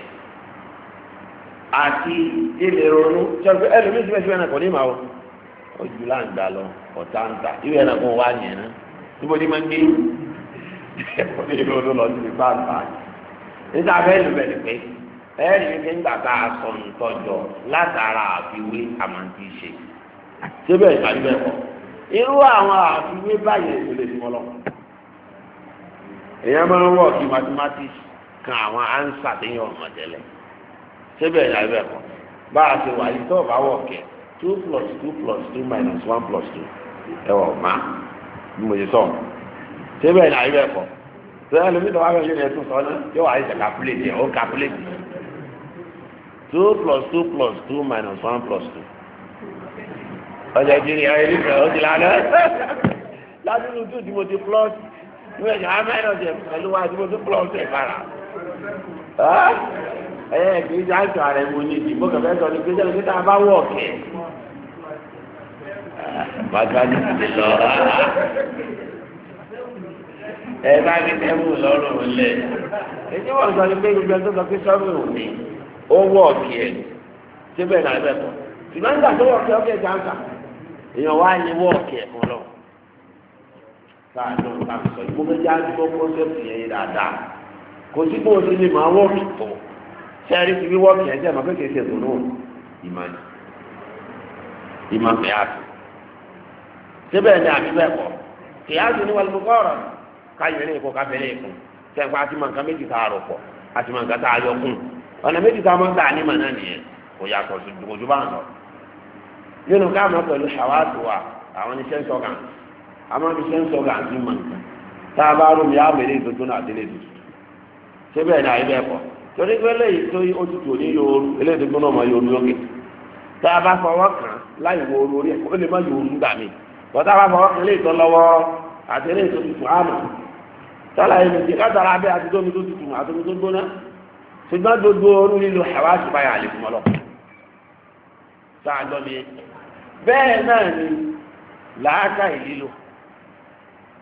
àti ilé ronú sọ̀rọ̀ ẹlòmíì síbẹ̀ síbẹ̀ náà kò ní màá ojú láǹgbà lọ ọ̀tá ń ta ìwé náà kò wá yẹn náà níbo ni máa ń gbé ọdún ìlú ọdún lọ sí ìfá àgbà níta fẹ́ lù bẹ̀rẹ̀ pé ẹ̀rí ní nígbà tá a sọ nítọ́jọ́ látara àfiwé àmàǹtí ṣe síbẹ̀ ìtàgé bẹ́ẹ̀ kọ́ irú àwọn àfiwé báyìí ló lè fún ọ lọ. èèyàn máa ń wọ̀ kí mathematics kan àwọn ánsà téèyàn ọ̀mọ̀ tẹ́lẹ̀ síbẹ̀ ìtàgé bẹ́ẹ̀ kọ́ bá a ṣe wà yìí tó bá wọ̀ kẹ́ two plus two plus two minus one plus two ẹ̀wọ̀ má bí mo ṣe sọ̀rọ̀ síbẹ̀ ní àyè ẹ̀kọ́ sẹ́yìn lómi tó wá fẹ́ yóò yẹ tún sọ náà yóò wá ayé calculate yẹn ó calculate two plus two plus two minus one plus two ọjà ìdílé ayé ní ìfẹ́ ó ti lánà láti inú two tí mo ti plus ní ẹ̀jẹ̀ á minus ẹ̀ pẹ̀lú wa tí mo ti plus ẹ̀ kára ẹ̀yẹ kì í já ìtọ̀ ààrẹ mo ní ìdìbò kẹfẹ́ sọ ní pé sẹ́yìn níta bá wọ̀ kẹ́ bàtà ní ti lọ ẹ bá mi tẹ́wù lọ́rùn lẹ̀ èyí wọ́n sọ ní pé gbogbo ẹni tó sọ pé sọ́ọ̀bù òní ó wọ̀ ọ̀kì ẹ̀ síbẹ̀ náà ẹ̀bẹ̀ kọ́ ṣùgbọ́n nígbà tó wọ̀ ọ̀kì ọ̀kì ẹ̀ jáǹkà èèyàn wá ní wọ̀ ọ̀kì ẹ̀ fún lọ. sáà ló ń bá mi sọ ìgbó méjì á gbọ́ kọ́sẹ́pù yẹn dáadáa kò sí bó o ti lè máa wọ́ọ̀kì tó sẹ́ẹ̀rì ti fi wọ́ọ̀kì ẹ̀ sẹ́ẹ̀ máa fẹ́ kéṣe tó náà ìmọ̀ ni ìmọ̀ kìíyàsì síbẹ̀ ni àbí bẹ́ẹ̀ kọ́ kìíyàsì ni wàlúù kọ́ọ̀rọ̀ káyọ̀ ní ìkó káfẹ́ ní ìkó sẹ́ńkọ́ àti màǹkà méjì tá a rò pọ̀ àti màǹkà tá a yọ kún ọ̀nà méjì tá a máa ń gbà ní màná nìyẹn kò yàtọ̀ sí ojú bá ń lọ. nínú káàmù pẹ̀lú ṣàwátì wa àwọn ní sẹ́ńsọ̀ gàn àwọn ní sẹ́ńsọ̀ gàn sí màǹkà tá a bá rò mí àmẹ́lẹ́ ìtọ́jú náà délé tutù. síbẹ̀ ní àyè bẹ́ẹ̀ kọ́ torí pé lẹ́yìn tó ó tutù ní yòórù eléyìí tó náà máa yòórù lókè tá a bá fọwọ́ kàn láì wo orí ẹ̀ ó lè má yòórù gbà mí bọ́tá a bá fọwọ́ kàn lè tọ́ lọ́wọ́ àti eléyìí tó tutù àmà tọ́lá yìí nìyí látara abẹ́ àti tómi tó tutù àti tómi tó gbóná ṣùgbọ́n gbogbo orú lílo ẹ̀wá ṣùgbọ́n yà lè fún ọ lọ. sáà gbọ́ mi bẹ́ẹ̀ náà ni làákà ìlílò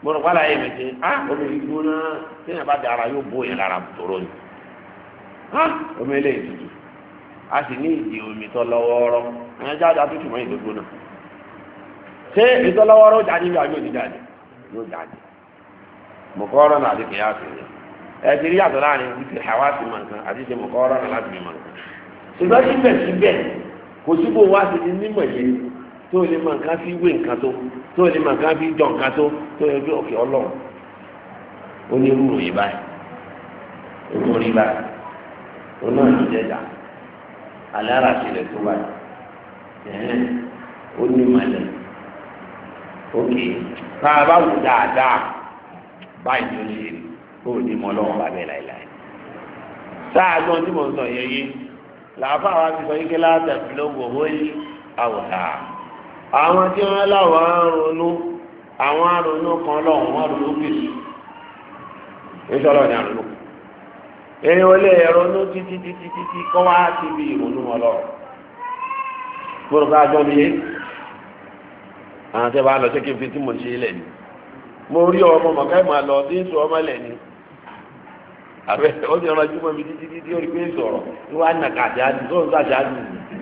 mo rò wálá yẹ mẹsẹ ah omi gbóná téèyàn bá dára yóò bó yẹn lára tòró ni ah omi eléyìí tutù a sì ní ìdí omi tó lọ́wọ́ọ́rọ́ ẹ̀yẹn jáde àtúntò mọ́ ìdógó náà ṣé ìtọ́ lọ́wọ́ọ́rọ́ jáde bí àjọ ìdíjáde yóò jáde mọ̀kọ́rọ́ náà àti kìí àfihàn ẹ ti rí àtọ̀ láàrin wípé àwa ti mọ̀ nǹkan àti ṣe mọ̀kọ́rọ́ náà láti mọ̀ nǹkan ṣùgbọ́n síbẹ̀síbẹ̀ kò síbò wá sí ti nímọ̀ yẹn tó lè mọ̀ nǹkan fi wé nǹkan tó tó lè mọ̀ nǹkan fi jọ nǹkan tó tó yẹ kí ọ̀kẹ́ ọlọ́run ó ní irú ròyìn báyìí ó tó rí báyìí ó náà ló jẹjà alẹ́ ara sílẹ̀ tó báyìí ẹ̀hẹ́n ó ní malẹ̀ ókè tá a bá wù dáadáa báyìí tó ṣe rí ó ní mọ́ ọlọ́run bá bẹ́ẹ̀ láìláì sáà gbọ́n tí mo ń sọ yẹn yé làáfà wa ti sọ yìí kí látàbí ló wò ó yí àwòrán àwọn tí wọn láwọn ronú àwọn aronú kan lọ́wọ́ wọn ronú kìsì ìṣọlọ ní àrùn èyí ò lè ronú títí títí títí kọ́ wá síbi ìrònú wọn lọ gbọ́dọ̀ ká jọ mi yé àwọn tẹ́ bá lọ sí kí n fi tí mo ṣe lẹ̀ ni mo rí ọmọ mọ̀ká ẹ̀ máa lọ sí ń sọ ọmọ lẹ̀ ni àbẹ ó ti rànjú mọ́ mi títí títí ó rí pé sọ̀rọ̀ ní wàá nà ká àjáde tó ń sọ àjáde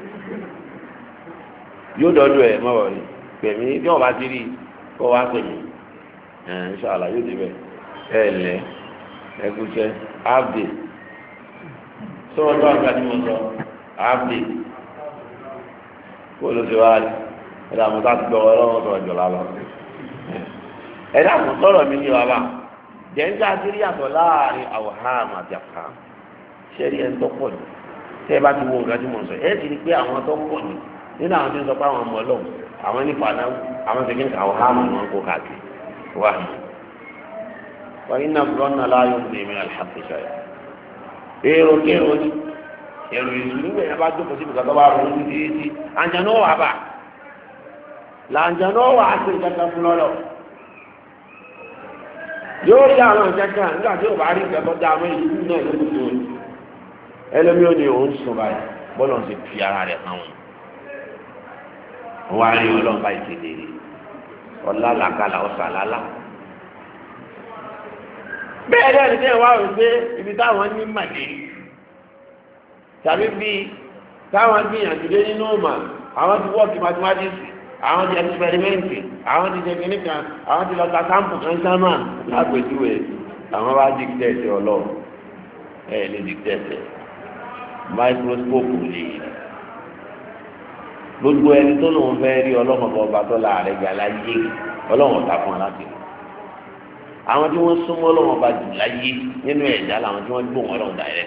yóò dọ́dọ̀ ẹ̀ mọ́ wọ̀nyí pẹ̀mí bí wọ́n bá ti rí kó wá pẹ̀mí ẹ̀ ṣàlà yóò ti bẹ̀ ẹ̀ lẹ̀ ẹ̀ kúṣẹ́ áàbì sọ̀rọ̀ tó àgbà tí mo sọ áàbì kó ló ti wá rí ẹ̀ dààmú ká ti gbọ́ ọlọ́run sọ̀rọ̀ jọ̀lá lọ ẹ̀ dààmú sọ̀rọ̀ mi ní wàhálà jẹ́ńtà àtìrí àtọ̀ láàrin àwòhán àti àkàm ṣẹ́rí ẹ̀ ń tọ́pọ̀ ní tẹ́ ẹ bá ti wo nǹkan tí mo sọ ẹ̀ ti rí pé àwọn tó pọ̀ ní nínú àwọn tí ń sọ pé àwọn ọmọ ọlọ́run àwọn nípa náà àwọn tó kí ní àwòhán àwọn kó káàkiri wá. wọ́n iná bùrọ́nà láàyò ń lè mìíràn àlùfáàṣà yà. èrò kéèrò ní èrò ìṣúlù wẹ̀ yẹn bá jókòó síbi kan tó bá rọ̀ ní títí àǹjànú wà bá làǹjànú wà á sì kẹta fún lọ́lọ́ yóò rí àwọn ìjẹta nígbà tí ò bá rí ìjẹta dá àwọn ìlú náà ló kùtù òní ẹlẹ́mí ò ní òun sùn báyìí bọ́lá ń ṣe fi ara rẹ̀ hàn wọn. wọ́n á rí ọlọ́run báyìí kéde ọ̀la làkàlà ọ̀sàlálà. bẹ́ẹ̀ náà ní sẹ́yìn wá rò pé ibi táwọn ní màdé tàbí bí táwọn gbìyànjú dé nínú ọmọ àwọn ti wọ́ọ̀kì mathematics àwọn ti ẹsipẹrimẹnti àwọn ti jẹgẹ nìkan àwọn ti lọ ka sampo kan sámà lápẹjúwe àwọn bá dìkítẹ̀tì ọlọ́run ẹ lè dìkítẹ̀tì máíkróskópù lè gbogbo ẹni tó lòun fẹ́ rí ọlọ́run ọba tó láàrin gbà láyé ọlọ́run ọ̀tá fún wa láti rí àwọn tí wọ́n súnmọ́ ọlọ́run ọba jù láyé nínú ẹ̀dá làwọn tí wọ́n gbóhùn ọlọ́run dàrẹ́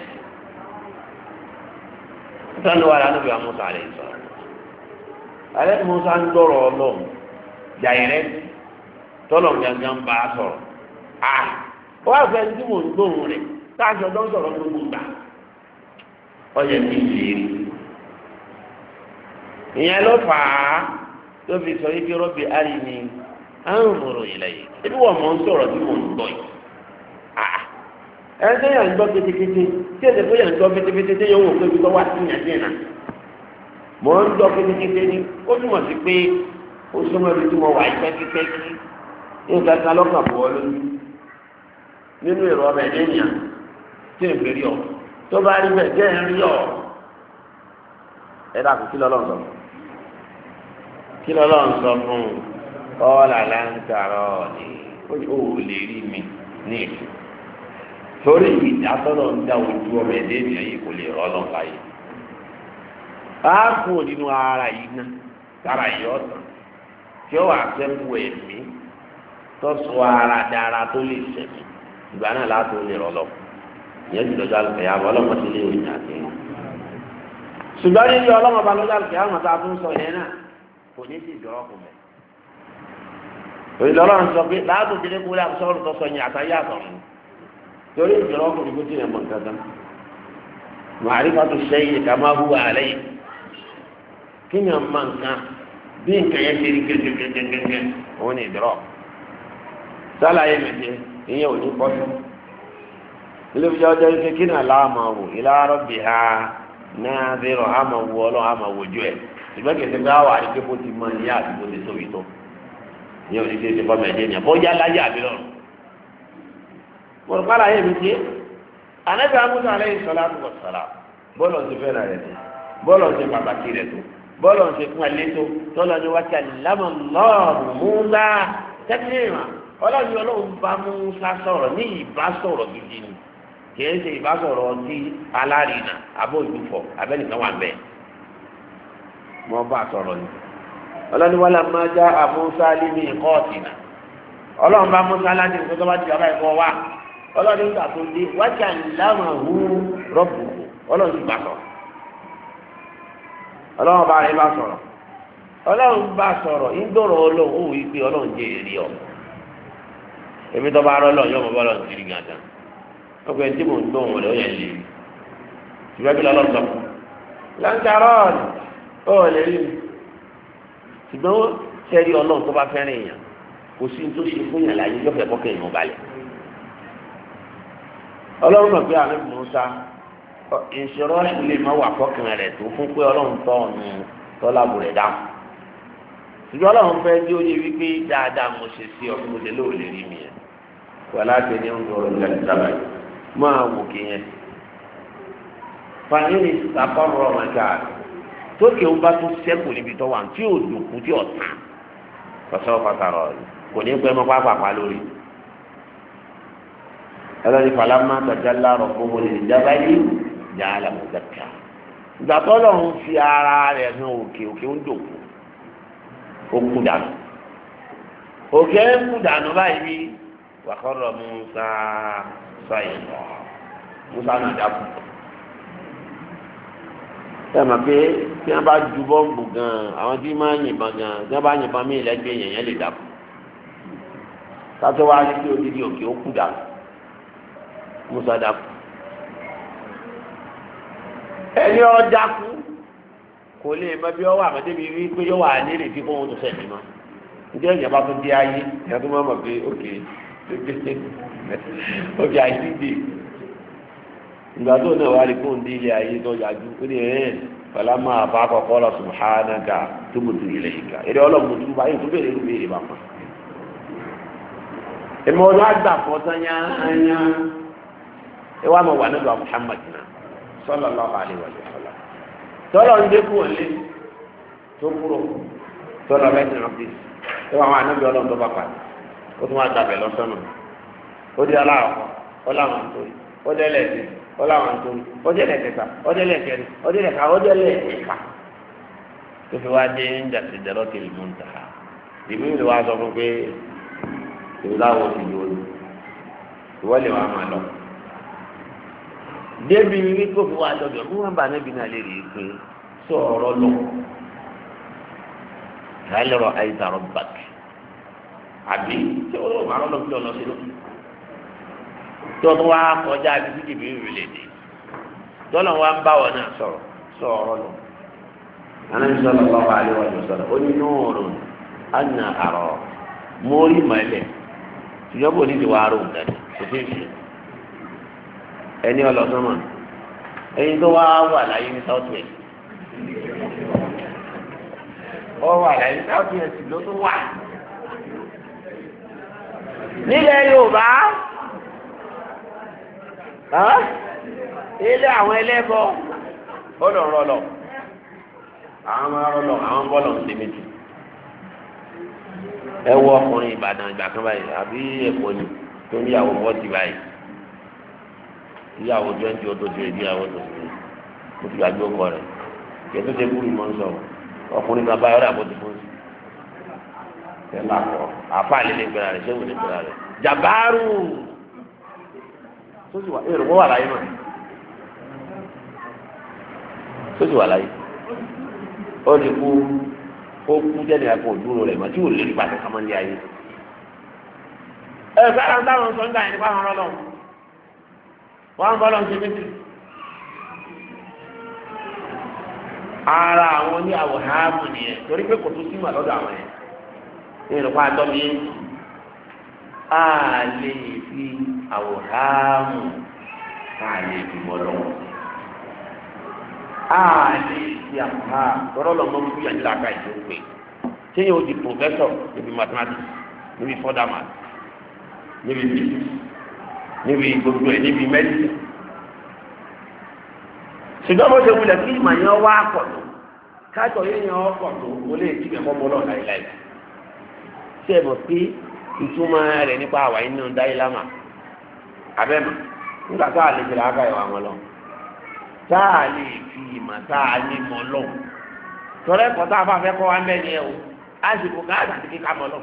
sanu wa lánàá bí wọn mú sáré sọ̀rọ̀ alẹ́ tí musa ń gbọ́rọ̀ ọlọ́run jàìrẹ́ tọ́lọ̀ gangan bá a sọ̀rọ̀ a wọ́n á fẹ́ tí mò ń gbóhùn rẹ̀ táàṣọ tó ń sọ̀rọ̀ gbogbo gbà ọ̀yẹ̀ ti ṣèlérí ìyẹn ló fà á tó fi sọ yìí kí rọ́bì áyì ni à ń rọrọ̀ ilẹ̀ yìí ebi wọ́n mọ̀ ń sọ̀rọ̀ tí mò ń gbọ́ yìí a ẹni tó yàn ń gbọ́ kétékété tí èdè tó yàn ń gbọ́ kétékété tí yóò wò pé ibi tó wá sí yàn díẹ̀ náà mò ń gbọ́ kétékété ní ó túmọ̀ sí pé ó súnmọ́ ibi tí mo wà yí pẹ́kípẹ́kí nǹkan kan lọ́kàn bọ̀ ọ́ lójú nínú èrò ọmọ ẹ̀dẹ́ ènìyàn tí ń fèrè ọ̀ tó bá rí bẹ́ẹ̀ jẹ́ ń rí ọ̀ ẹ dàkú kí lọ́lọ́ sọ kí lọ́lọ́ sọ fún ọ́ọ́lá láǹkàrọ̀ ni ó lè rí mi ní ìlú torí ìdásọ́nà ń dá ojú ọmọ ẹ̀dẹ́ ènìyàn yìí kò lè rọ́ lọ́nà yìí á kú nínú ara yìí ná sára yìí ọ̀tàn tí ó wà sẹ́kù ẹ̀mí tó sọ ara dára tó lè sẹ̀mí ìgbà náà láti lè rọ́ lọ ìyẹn ti lọ́jọ́ àlùkò yàrá ọlọ́mọ ti lé òyìn àti ẹ̀ ṣùgbọ́n níbi ọlọ́mọ bá lọ́jọ́ àlùkò yàrá mọ̀tá fún sọ yẹn náà kò ní sí ìjọ ọkùnrin òyìn lọ́lọ́run sọ pé láàbò tí lẹ́kùn lẹ́kùn sọ́ọ̀rù tó sọ yẹn àtàyè àtọ̀run torí ìjọ ọkùnrin kò tí yẹn mọ̀ nǹkan kan màrífàtú ṣẹ́yìn kà máa hùwà àlẹ́ yìí kí ni ọmọ nǹkan bí nǹkan yẹn ṣe rí gẹ́gẹ́gẹ́gẹ́gẹ́ òun ni ìdúró sálàyé méje ìyẹn ò ní pọ́sí ilé ìjọ ọjọ́ ike kí ni àlá àmọ̀ wò ìlàrọ̀ bì ha náà zero àmọ̀ wò ọlọ́run àmọ̀ wò ju ẹ̀ ṣùgbọ́n kìí ṣe pé àwọn àdìgbé bó ti mọ ìyá àti bó ti tóbi tó ní oníṣẹ́ ìṣe fọ́mọ ẹ̀dẹ́ ni àbọ̀yá láyé àbí lọ́rùn. mo rò pàlàyé mi tiẹ́ ànábì amúsà alayhi salatu wassalam bọ́ọ̀lù ọ̀sẹ̀ fẹ́ràn rẹ̀ tó bọ́ọ̀lù ọ̀sẹ̀ pàtàkì rẹ̀ tó bọ́ọ̀lù ọ̀sẹ̀ fún alẹ́ tó tọ́lọ́ ni wákà lámàlọ́ọ̀rù Mùsá tẹ́kínìmà ọlọ́run ọlọ́run bá Mùsá sọ̀rọ̀ ní ìbá sọ̀rọ̀ gidi ni kì í ṣe ìbá sọ̀rọ̀ ti alárìnà abó ìdúfọ̀ abẹ́nìkan wà bẹ́ẹ̀ mọ́ bá sọ̀rọ̀ ni ọlọ́run wàlá máa já àmúsá límì kọ́ọ̀tìnà ọlọ́run bá Mùsá láti nǹkan tó bá ti ọba ẹ̀kọ́ wa ọlọ́run nígbà tó dé wákà lámàhù rọ́bù ọlọ́run ti gbà sọ̀rọ̀ ọlọ́run bá rẹ̀ bá sọ̀rọ̀ ọlọ́run bá sọ̀rọ̀ ìdọ̀rọ̀ ọlọ́run ó wí pé ọlọ́run jẹ́ èrè ọ̀ èmi tó bá rọ́lọ́ yọ̀ọ́ mọ́ bọ́lọ̀ ti rí gàdá ọkùnrin tí mò ń gbọ́ wọn rẹ̀ ó yẹ lè rí ṣùgbọ́n kí lọ́lọ́ sọ lantarọ́ọ̀nù ó lè rí ṣùgbọ́n sẹ́rí ọlọ́run tó bá fẹ́ràn èèyàn kò sí tó ṣe fún yàn láyé yọ̀fẹ́ kọ́kẹ́ èèyàn balẹ̀ ọlọ́run mọ̀ pé àná Mùsá ìṣòro lè má wà fọ́kàn rẹ̀ tó fún pé ọlọ́run tọ́ ọ̀nù tọ́lábù rẹ̀ dáhùn ṣùgbọ́n ọlọ́run fẹ́ tí ó yẹ wípé dáadáa mo ṣe sí ọ mo lè lóò lè rí mi yẹn wà láti ní ọ̀rọ̀ ìgbàlẹ̀ sábà yìí máa wò kí yẹn fanini àkọ́rọ̀ ọ̀mọ̀ká tókè ń bá tó sẹ́kù níbi tó wà tí ò dùnkù tí ò tán kọ́sọ́ pàtàkì kò ní pẹ́ mọ́ pápá lórí ẹlọ́ni falama tajalla rabbuhu lil jabali ja'alahu dakka ìgbà tó lọ́n fi ara rẹ̀ hàn òkè òkè ń dòkú ó kú dànù òkè ń kú dànù báyìí wa kharra Musa sa'iqa Musa náà dákú ẹ mọ̀ pé tí wọ́n bá ju bọ́ǹbù gan-an àwọn tí máa ń yìnbọn gan-an tí wọ́n bá yìnbọn mí lẹ́gbẹ̀ẹ́ yẹn yẹn lè dákú kátó wá ní kí odidi òkè ó kú dànù Musa dákú ẹni ọ dákú kò lè mọ bí ọ wà mọ débi wí pé yóò wà nílé tí kò wọn tó sẹni mọ nítorí ẹ̀yìn bá tún dé ayé ìyá tó máa mọ̀ pé ókè ókè àìsídè ìgbà tó náà wà lè kó ń dé ilé ayé tó yájú ó ní ẹ̀ pẹ̀lá máa bá kọ̀kọ́ lọ subhanaka tubtu ilayka èdè ọlọ́mọ tó bá yìí tó bẹ̀rẹ̀ ló bẹ̀rẹ̀ bá pọ̀ èmi ọdún àgbà fọ́ sányá ányá ẹ wá mọ̀ wà nílùú Muhammad náà sallallahu alaihi wa sallam tọ́lọ̀ ń dékù ọ̀lẹ́ tó kúrò tọ́lọ̀ bẹ́ẹ̀ náà fi ẹ wà wọn ànábi ọlọ́run tó bá pàdé ó tún wá dàbẹ̀ lọ́sọ́nà ó di aláwọ̀ ọláwọn àtòrí ó dẹ́lẹ̀ ẹ̀sìn ọláwọn àtòrí ó dẹ́lẹ̀ ẹ̀kẹta ó dẹ́lẹ̀ ẹ̀kẹrin ó dẹ́lẹ̀ ẹ̀ka ó dẹ́lẹ̀ ẹ̀ka tó fi wá dé ń dàsí dẹ́rọ́tìlì muntaha ìbí mi wá sọ fún pé ìwúláwọ̀ ti yóò ìwọ́lẹ̀ wa máa lọ débi wíwí kó fi wá lọ́dọ̀ mú wọn bá níbi náà lè rí i pé sọ ọ̀rọ̀ lọ kálọ̀rọ̀ àìsàrọ̀ bàkì àbí tí ó lọ́ọ́ máa lọ́ọ́ fi lọ́ọ́ sí lọ tí wọ́n tún wá kọjá àbí tí kìí fi lè dé tọ́lọ̀ wa ń bá wọn náà sọ̀rọ̀ sọ ọ̀rọ̀ lọ. Ànábì sallallahu alaihi wa sallam ó ní nóòrùn àná àrọ̀ mórí mọ́lẹ̀ ìjọba òní ti wá rò dání kò sí ìṣe ẹni ọlọ́sọ́mọ ẹni tó wá wà láyé ní south west ọ wà láyé ní south west ló tún wà nílẹ̀ Yorùbá ilé àwọn ẹlẹ́bọ ọlọ́rọ̀lọ́ àwọn máa rọlọ́ àwọn bọ́ọ̀lù ń ṣe méjì ẹ wọ ọkùnrin Ìbàdàn ìgbà kan báyìí àbí ẹ̀kọ́ ni tó níyàwó bọ́ọ̀tì báyìí ìyàwó twenty ọdún tó ìyàwó tó ti mo ti gbàgbé ọkọ rẹ kí ẹ tó ṣe kúrú mọ nsọ ọkùnrin kan báyọ̀ dàbọ̀ ti fún un ẹ là kọ àfa àlelẹ gbéra rẹ ṣé wò lè gbéra rẹ jàbáàrù tó sì wà èrò wọ́n wà láyé mọ̀ tó sì wà láyé ó lè kú ó kú jẹ́ni àpò òdúró rẹ̀ mọ̀ tí ò lè rí pàṣẹ kàmọ́ ní ayé ẹ sára ń dáhùn sọ́ńdà yẹn nípa àwọn ọlọ́run wọ́n bọ́ lọ́n ṣe méjì ara àwọn ní àwòhámù nìyẹn torí pé kò tún sí mà lọ́dọ̀ àwọn yẹn ní ìrùkọ́ àtọ́mi yẹn a lè fi àwòhámù a lè fi mọ́ lọ́wọ́ a lè fi àwòhámù tọ́rọ́ lọ́mọ fún yàrá ìlàkà ìjọba tí yóò di professor níbi mathematics níbi further math níbi physics níbi gbogbo ẹ̀ níbi medicine. ṣùgbọ́n bó ṣe wulẹ̀ kí ìmọ̀ yẹn wá pọ̀ tó káàtọ̀ yẹn yẹn pọ̀ tó kó lè ti kẹ́kọ̀ọ́ bọ́ lọ́ọ̀dà yìí láì ṣe é mọ̀ pé ìtumọ̀ rẹ̀ nípa àwà inú dáìlámà abẹ́mọ̀ nígbà tá a lè ṣe làákà ìwà wọn lọ tá a lè fi ìmọ̀ tá a ní mọ́ lọ tọ́lẹ̀ kọ́ tá a bá fẹ́ kọ́ wa ń bẹ́ ni ẹ o á sì kó káàdà sí kíkà mọ́ lọ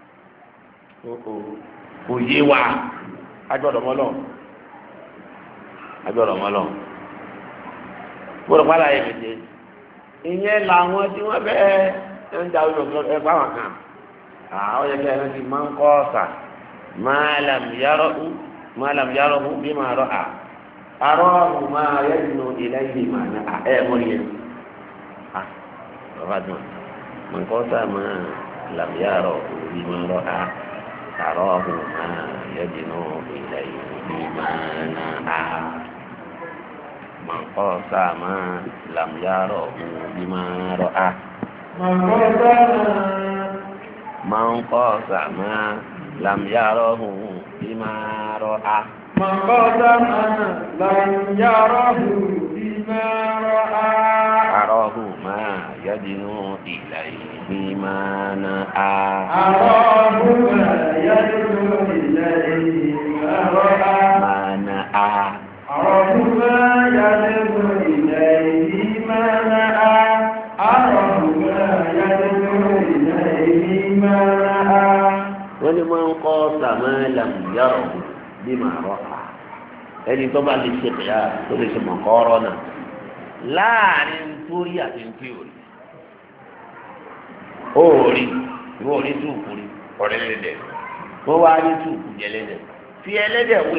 kò yé wa agbọ́dọ̀ mọ́ lọ agbọ́dọ̀ mọ́ lọ gbọ́dọ̀ pàdà yẹn méje ìyẹn làwọn tí wọ́n fẹ́ ń da ojú ẹ̀ fáwọn kan àwọn yẹn kẹ́hìn ti máa ń kọ́ ọ̀sà máa làm yàrá hu máa làm yàrá hu bí máa rọ à arọ́ ọ̀hún máa yẹ nù ilẹ̀ yìí máa ná ẹ̀ mọ́ yẹn à bàbá dùn máa ń kọ́ ọ̀sà máa làm yàrá hu bí máa rọ à arọ́ ọ̀hún máa yẹ nù ilẹ̀ yìí máa ná à máa ń kọ́ ọ̀sà máa làm yàrá hu bí máa rọ à. من قاس ما لم يره بما رأى من قاس ما لم يره بما رأى أراه ما يدنو إليه ما نأى أراه ما يدنو إليه ما رأى ما نأى أراه ما يدنو إليه ما نأى أراه ما يدنو wọ́n ní máa ń kọ́ sàmẹ́lẹ̀m yàrá bí màá rọ́ à ẹni tó bá lè ṣe kìlá tó lè ṣe mọ̀kọ́rọ́ náà láàrin torí àti ntí òrí òòrí ìwọ òrí túùkù rí ọ̀rẹ́ lẹ́dẹ̀ wọ́n wá rí túùkù jẹ lẹ́dẹ̀ fi ẹlẹ́dẹ̀ wé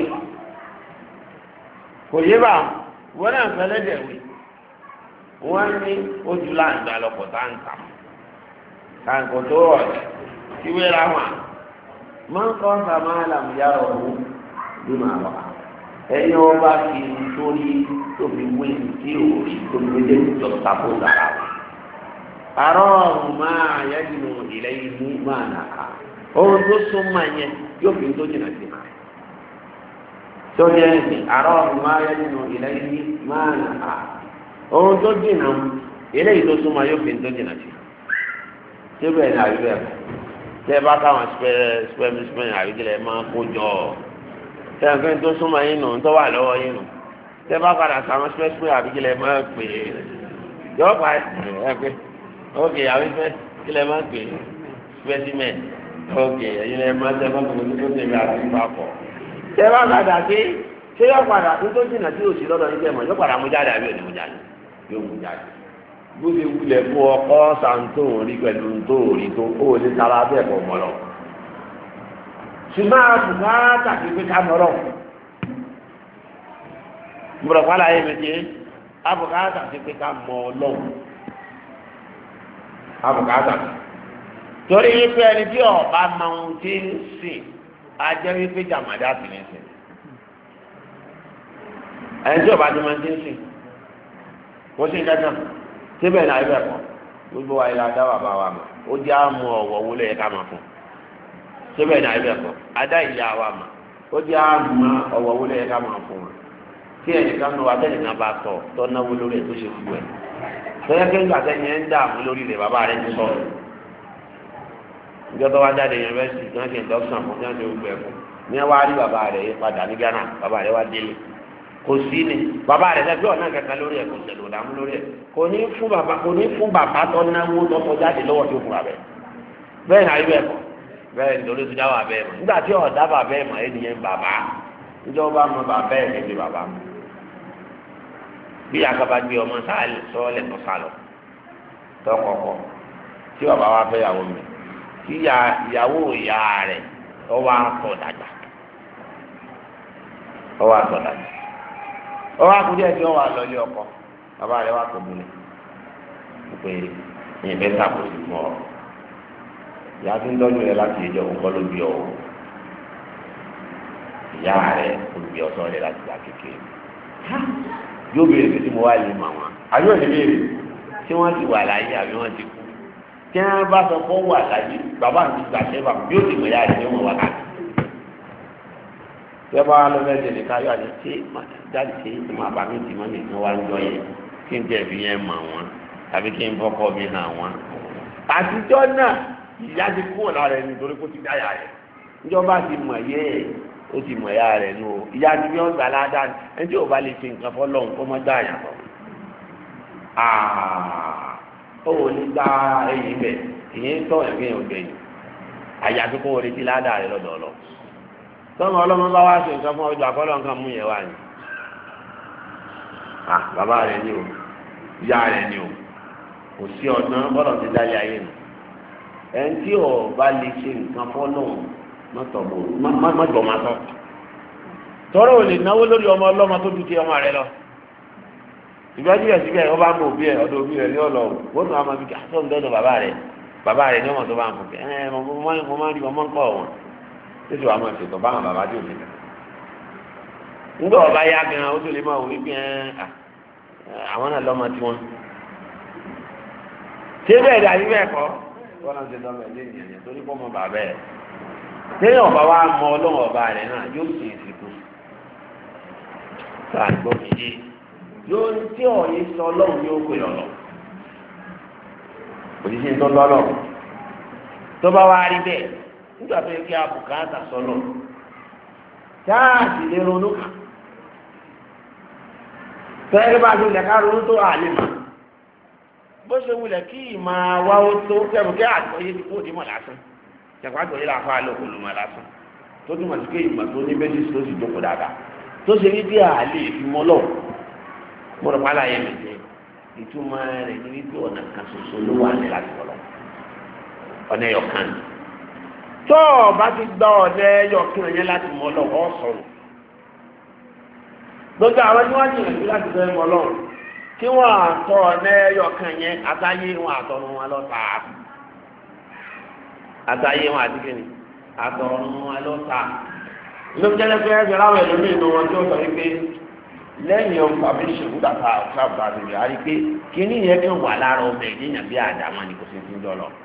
kò yé bá wọ́n náà fẹ́ ẹlẹ́dẹ̀ wé wọ́n ní ojú láǹgbà lọ́pọ̀ táǹkà táǹkà tó rọ̀ ìwé ra wọn máa ń kọ́ sàmà làmúyàrá ọ̀hún bí màá wà ẹni ọba fi sórí tóbi wé tí òòrì tóbi wé lẹ́yìn tó tako dára wọn. àrọ́ ọ̀hún máa yẹ́dùnú ilẹ̀ yìí máa nà á ohun tó súnmọ́ yẹn yóò fi tó jìnnà sí ma. sọ́jà ẹ̀sìn àrọ́ ọ̀hún máa yẹ́dùnú ilẹ̀ yìí máa nà á ohun tó jìnnà eléyìí tó súnmọ́ yóò fi tó jìnnà sí ma. síbẹ̀ ní àyè bẹ́ẹ̀ tẹ́ bá káwọn spẹ́mísípẹ́mí àrídìlẹ̀ máa kó jọ tẹ́ǹkẹ́ tó súnmọ́ yín nù tó wà lọ́wọ́ yín nù tẹ́ bá padà sáwọn spẹ́mísípẹ́mí àrídìlẹ̀ máa pè é yọ pa ẹ pé ókè àrídìlẹ̀ kílẹ̀ máa pè é spẹ́símẹ̀ ókè ẹ̀yin lẹ́ máa tẹ́ fọ́tò ní tó tẹ̀lé àti ìpapọ̀ tẹ́ bá padà sí ṣé yọ padà tó tó jìnnà tí òsì lọ́dọ̀ yín tẹ̀mọ̀ yọ padà mú jáde àbí òní mú jáde yóò mú jáde bó ṣe wulẹ̀ fún ọkọ sàǹtòrí pẹ̀lú ntòrí tó ó lè tara bẹ́ẹ̀ bọ̀ mọ́lọ́ ṣùgbọ́n àbùká tàbí pé ká mọ́lọ́ mbọ̀dọ̀ pàlà yẹn méje àbùká tàbí pé ká mọ́ ọlọ́ àbùká tàbí torí pé ẹni tí ọba máa ń ti ń sìn ajẹ́ wípé jàmàdá sì ní sìn ẹni tí ọba ti máa ń ti ń sìn wọ́n sì ń dáná síbẹ̀ náà ibẹ̀ kọ́ gbogbo wa ilé adá wà bá wa mọ̀ ó jẹ́ àmú ọ̀wọ̀ wọlé ẹ̀ka máa fún síbẹ̀ náà ibẹ̀ kọ́ adá ìyá wa mọ̀ ó jẹ́ àmú ọ̀wọ̀ wọlé ẹ̀ka máa fún wọn tí ẹnìkan náà wà tẹ́nìkan bá tọ̀ tọ́ náwó lórí ẹ̀ tó ṣe fún ẹ̀ tọ́jà kí nígbà tẹ́ni ẹ̀ ń dààmú lórí rẹ̀ bàbá rẹ̀ ti sọ̀rọ̀ ìjọba wa jáde yunifásitì tí wọ́n ṣe dọ́kítà fún tí wọ́n ṣe gbogbo ẹ̀ fún ní ẹ wá rí bàbá rẹ̀ padà ní Ghana bàbá rẹ̀ wá délé kò sí ni bàbá rẹ̀ sẹ́fẹ́ ọ̀nà kankan lórí ẹ̀ kò sẹ̀lẹ̀ òdàmú lórí ẹ̀ kò ní fún bàbá kò ní fún bàbá tó náwó tó tó jáde lọ́wọ́ tó fún abẹ́ bẹ́ẹ̀ náà ibẹ̀ kọ́ bẹ́ẹ̀ nítorí tó jáwọ́ abẹ́ mọ̀ nígbà tí ọ̀dà bàbá ẹ̀ mọ̀ ẹ́ nìyẹn bàbá ìjọba mọ bàbá ẹ̀ kẹ́kẹ́ bàbá mọ̀ bí akaba gbé ọmọ sọ́ọ̀lẹ̀ tó sálọ tọkọkọ tí bàbá wa fẹ́ yàwó mi tí ìyàwó ìyá rẹ̀ ọwọ́ àtọ̀ dàgbà ọwọ́ àtọ̀ dàgbà ọwọ́ akudé ẹ̀jẹ̀ wà lọ́lé ọkọ bàbá rẹ̀ wà tó múlẹ̀ pé ẹ̀yìn bẹ́ẹ̀ sàkóso fún ọ ìyá tó ń dọ́jú rẹ̀ láti ẹjọ́ òkọ́ ló bí ọ ìyá rẹ̀ olùbí ọ̀sán rẹ̀ láti gbà kékeré yóò béèrè pé tí mo wá lè mọ̀ wọn àbí òní béèrè tí wọ́n ti wà láyé àbí wọ́n ti kú kí wọ́n bá sọ fọ́ wà láyé bàbá mi gbà sẹ́fà yóò ti mọ̀ ya rẹ̀ yóò mọ̀ wá ká. Tí wọ́n bá wà lọ́wọ́ ẹ̀jẹ̀ nìkan yóò àti ṣé jáde ṣe é máa bá mi tì mọ́ mi fún wa ń jọ yẹn kí n jẹ́ ìfi yẹn mọ̀ wọ́n tàbí kí n bọ́kọ́ mi hàn wọ́n. Àtijọ́ náà ìyá ti kúrò lára ẹni torí kó ti dáyà rẹ̀. Ìjọba ti mọ̀ yé ó ti mọ̀ ya rẹ̀ nù. Ìyá ti fi ọ̀gbà ládàá ẹni tí ò bá lè ṣe nǹkan fọ́lọ́hún kó mọ́ dáyà lọ. Ó wò ní gbá ẹyìn bẹ̀ ìyẹn tọ́ ẹ̀gbẹ́ yẹn ògbẹ́yìn. Àyàfi kó wọlé sí ládàá rẹ̀ lọ́dọọlọ́. Tọ́mọ ọlọ́mọ bá wá ṣe nǹkan fún ọjọ́ àkọ́lọ́ nǹkan mú yẹn wá ní. Bàbá rẹ̀ ni o, ìyá rẹ̀ ni o, kò sí ọ̀nà bọ́lọ̀ ti dálé ayé nù. Ẹni tí ò bá lè ṣe nǹkan fọ́lọ́hún mọ́tò máa tọ́. Tọ́rọ̀ ò lè náwó lórí ọmọ ọlọ́mọ tó dúkìá ọmọ rẹ̀ lọ. Ìgbájú ẹ̀ síbẹ̀ ọba ń bò bí ẹ̀ ọ̀dọ̀ òbí rẹ̀ ní ọ̀lọ́ wọ́n tún àwọn abíkà tó ń dọ́dọ̀ bàbá rẹ̀ bàbá rẹ̀ ní ọmọ tó bá ń fòkè ẹ̀ mo máa ń rí ọmọ ń kọ́ wọn títí wàá máa ṣètò báwọn bàbá tó lè kà. Nígbà ọba yá gan ó tó lè máa wò wípé àwọn náà lọ́mọ tí wọ́n. Ṣé bẹ́ẹ̀ dàbí bẹ́ẹ̀ kọ́? Wọ́n náà ṣe dọ́mọ ẹ̀dẹ́ ìyẹn torí pọ́ mọ bàbá ẹ̀. Téèyàn ọba wa mọ ọlọ́run ọba rẹ̀ náà yóò ṣe ìsìnkú. Sáà gbọ́ mi yé yóò tí ọ̀yẹ́ sọ ọlọ́run yóò pè ọ̀lọ́ òṣìṣẹ́ tó lọ́lọ́ tó bá wá rí bẹ́ẹ̀ nígbà tó yẹ kí a bùkátà sọlọ táàtì lè ronú kà tẹ́lẹ̀ bá ti lẹ̀ ká ronú tó àlè mọ́ bó ṣe wulẹ̀ kí ìmọ̀ wá ó tó kẹ́rù kí àgbọ̀yé ti kó dìímọ̀ lásán ṣẹ̀kọ́ àgbọ̀yé là fà lóko lùmọ̀ lásán tó túmọ̀ sí pé ìmọ̀ tó ní bẹ́ẹ̀ tó sì jókòó dáadáa tó ṣe ní bí àlè ìfimọ́ lọ́wọ́ mo rò pálá yẹn mi jẹ ìtumọ̀ rẹ̀ ní wípé ọ̀nà kan ṣoṣo ló wà ní láti wọlọ ọ̀nà ẹ̀yọ̀kan tó o bá ti gbọ́ ọ̀nà ẹ̀yọ̀kan yẹn láti mọ lọ ọ̀ sọ̀rọ̀ gbogbo àwọn tí wọ́n jìnnà sí láti fẹ́ mọ lọ kí wọ́n àtọ̀ ọ̀nà ẹ̀yọ̀kan yẹn àtàyé wọn àtọ̀run wọn lọ tà á àtàyé wọn àti kìnnì àtọ̀run wọn lọ tà á ló ń jẹ́lẹ́ pé ẹgbẹ́ láwọn ẹlòmíì nù wọn tí ó sọ wípé lẹ́yìn ọ̀pá bí ṣègùdà ká ọ̀sáàbù àbẹ̀bẹ̀ á rí i pé kíní yẹn kàn wà lára ọmọ ẹ̀dínyàn bí àdàmọ́ ni kò sí ti ń jọ lọ.